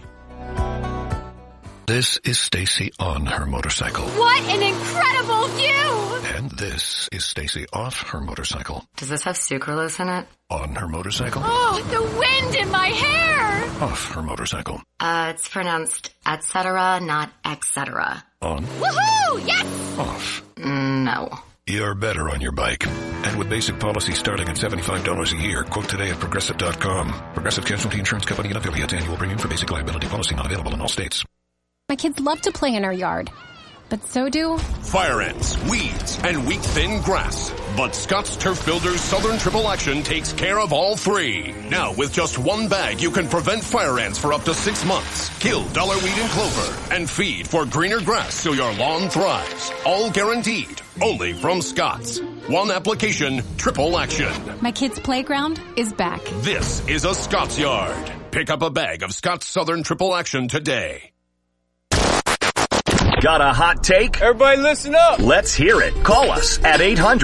Speaker 22: This is Stacy on her motorcycle.
Speaker 23: What an incredible view!
Speaker 22: And this is Stacy off her motorcycle.
Speaker 23: Does this have sucralose in it?
Speaker 22: On her motorcycle.
Speaker 23: Oh, the wind in my hair!
Speaker 22: Off her motorcycle.
Speaker 23: It's pronounced et cetera, not etc.
Speaker 22: On.
Speaker 23: Woohoo! Yes!
Speaker 22: Off.
Speaker 23: No.
Speaker 22: You're better on your bike. And with basic policy starting at $75 a year, quote today at Progressive.com. Progressive Casualty Insurance Company and affiliates. Annual premium for basic liability policy not available in all states.
Speaker 24: My kids love to play in our yard, but so do
Speaker 25: fire ants, weeds, and weak-thin grass. But Scott's Turf Builder's Southern Triple Action takes care of all three. Now, with just one bag, you can prevent fire ants for up to 6 months, kill dollarweed and clover, and feed for greener grass so your lawn thrives. All guaranteed, only from Scott's. One application, triple action.
Speaker 24: My kids' playground is back.
Speaker 25: This is a Scott's Yard. Pick up a bag of Scott's Southern Triple Action today.
Speaker 2: Got a hot take?
Speaker 14: Everybody listen up.
Speaker 2: Let's hear it. Call us at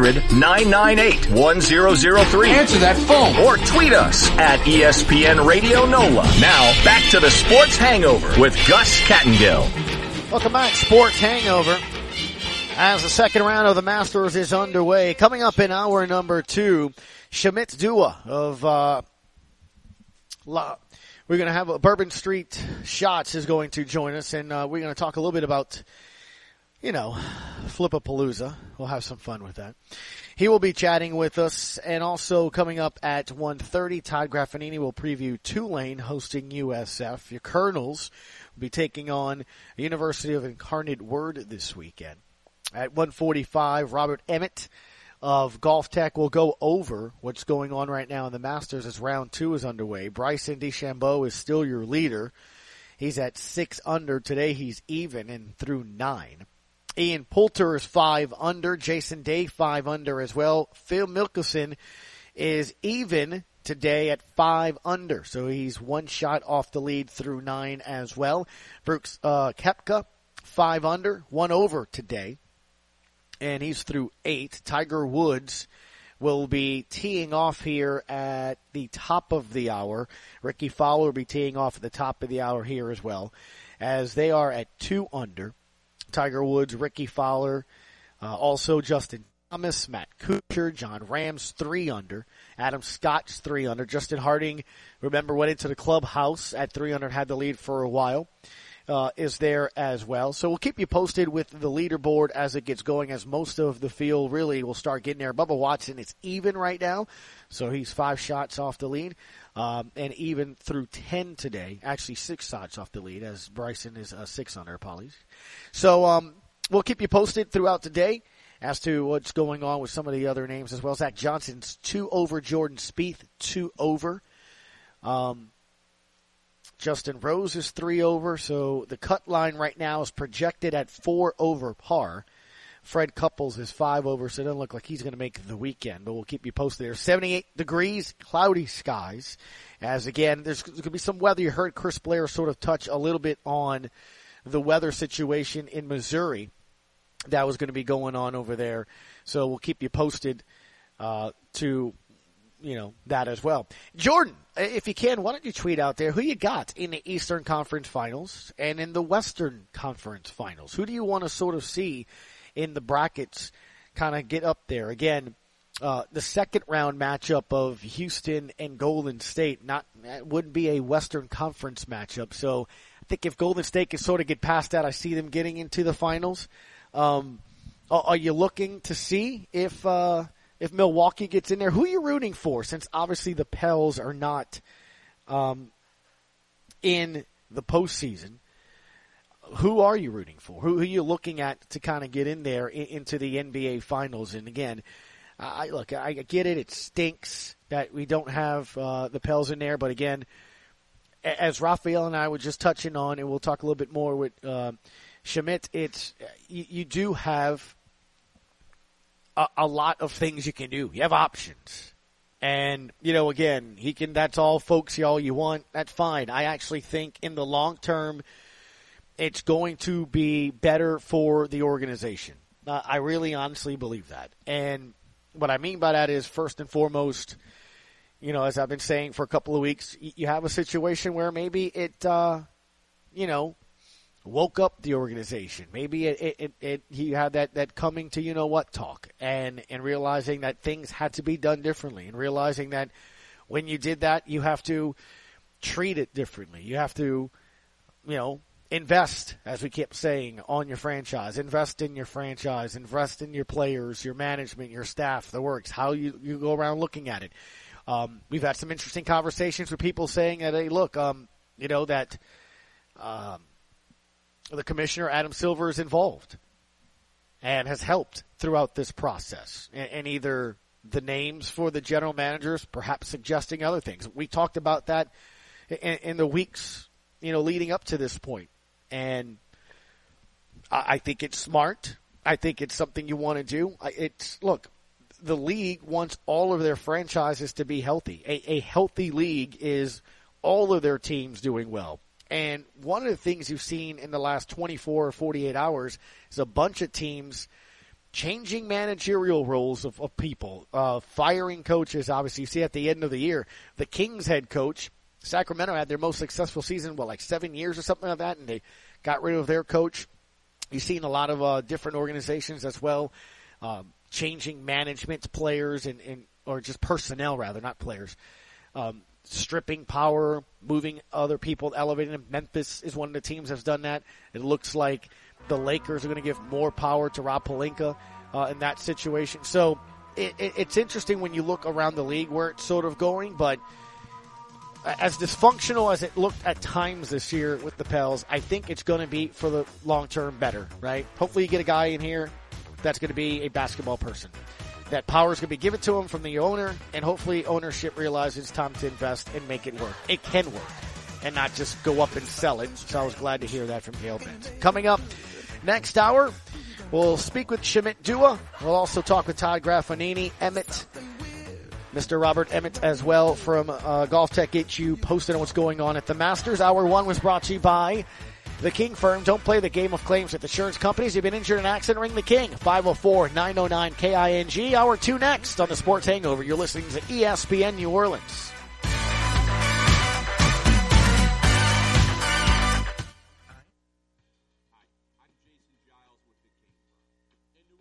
Speaker 2: 800-998-1003.
Speaker 14: Answer that phone.
Speaker 2: Or tweet us at ESPN Radio NOLA. Now, back to the Sports Hangover with Gus Kattengill.
Speaker 6: Welcome back, Sports Hangover. As the second round of the Masters is underway. Coming up in hour number 2, Shamit Dua of we're going to have a Bourbon Street Shots is going to join us, and we're going to talk a little bit about, Flipapalooza. We'll have some fun with that. He will be chatting with us, and also coming up at 1:30, Todd Graffanini will preview Tulane hosting USF. Your Colonels will be taking on University of Incarnate Word this weekend. At 1:45, Robert Emmett of Golf Tech will go over what's going on right now in the Masters as round 2 is underway. Bryson DeChambeau is still your leader. He's at 6 under. Today he's even and through 9. Ian Poulter is 5 under. Jason Day 5 under as well. Phil Mickelson is even today at 5 under. So he's 1 shot off the lead through 9 as well. Brooks Koepka 5 under, 1 over today. And he's through 8. Tiger Woods will be teeing off here at the top of the hour. Ricky Fowler will be teeing off at the top of the hour here as well, as they are at 2 under. Tiger Woods, Ricky Fowler, also Justin Thomas, Matt Kuchar, John Ram's 3 under. Adam Scott's 3 under. Justin Harding, remember, went into the clubhouse at 3 under, had the lead for a while. Is there as well. So we'll keep you posted with the leaderboard as it gets going, as most of the field really will start getting there. Bubba Watson is even right now, so he's 5 shots off the lead, and even through 10 today. Actually 6 shots off the lead, as Bryson is 6 under, apologies. So we'll keep you posted throughout the day as to what's going on with some of the other names as well. Zach Johnson's 2 over. Jordan Spieth 2 over. Justin Rose is 3 over, so the cut line right now is projected at 4 over par. Fred Couples is 5 over, so it doesn't look like he's going to make the weekend, but we'll keep you posted there. 78 degrees, cloudy skies. As again, there's going to be some weather. You heard Chris Blair sort of touch a little bit on the weather situation in Missouri that was going to be going on over there. So we'll keep you posted to that as well. Jordan, if you can, why don't you tweet out there who you got in the Eastern Conference Finals and in the Western Conference Finals? Who do you want to sort of see in the brackets kind of get up there? Again, the second round matchup of Houston and Golden State wouldn't be a Western Conference matchup. So I think if Golden State can sort of get past that, I see them getting into the finals. Are you looking to see if Milwaukee gets in there? Who are you rooting for, since obviously the Pels are not in the postseason? Who are you rooting for? Who are you looking at to kind of get in there into the NBA Finals? And again, I get it. It stinks that we don't have the Pels in there. But again, as Raphael and I were just touching on, and we'll talk a little bit more with Shamit, it's you do have a lot of things you can do. You have options. And, again, that's all folksy all you want. That's fine. I actually think in the long term, it's going to be better for the organization. I really honestly believe that. And what I mean by that is, first and foremost, as I've been saying for a couple of weeks, you have a situation where maybe it, woke up the organization. Maybe he had that coming to what talk and realizing that things had to be done differently, and realizing that when you did that, you have to treat it differently. You have to, invest, as we kept saying, on your franchise. Invest in your franchise. Invest in your players, your management, your staff, the works, how you go around looking at it. We've had some interesting conversations with people saying that, hey, look, that the commissioner, Adam Silver, is involved and has helped throughout this process. And either the names for the general managers, perhaps suggesting other things. We talked about that in the weeks, leading up to this point. And I think it's smart. I think it's something you want to do. Look, the league wants all of their franchises to be healthy. A healthy league is all of their teams doing well. And one of the things you've seen in the last 24 or 48 hours is a bunch of teams changing managerial roles of people, firing coaches. Obviously, you see at the end of the year, the Kings head coach, Sacramento had their most successful season, 7 years or something like that, and they got rid of their coach. You've seen a lot of different organizations as well, changing management, players, or just personnel rather, not players. Stripping power, moving other people, elevating them. Memphis is one of the teams that's done that. It looks like the Lakers are going to give more power to Rob Pelinka in that situation. So it's interesting when you look around the league where it's sort of going, but as dysfunctional as it looked at times this year with the Pels, I think it's going to be for the long term better, right? Hopefully you get a guy in here that's going to be a basketball person. That power is going to be given to him from the owner, and hopefully ownership realizes it's time to invest and make it work. It can work, and not just go up and sell it. So I was glad to hear that from Gail Benson. Coming up next hour, we'll speak with Shamit Dua. We'll also talk with Todd Graffanini, Emmett, Mr. Robert Emmett as well from Golf Tech. Get you posted on what's going on at the Masters. Hour 1 was brought to you by The King Firm. Don't play the game of claims with insurance companies. You've been injured in an accident, ring The King. 504-909-KING. Hour 2 next on the Sports Hangover. You're listening to ESPN New Orleans.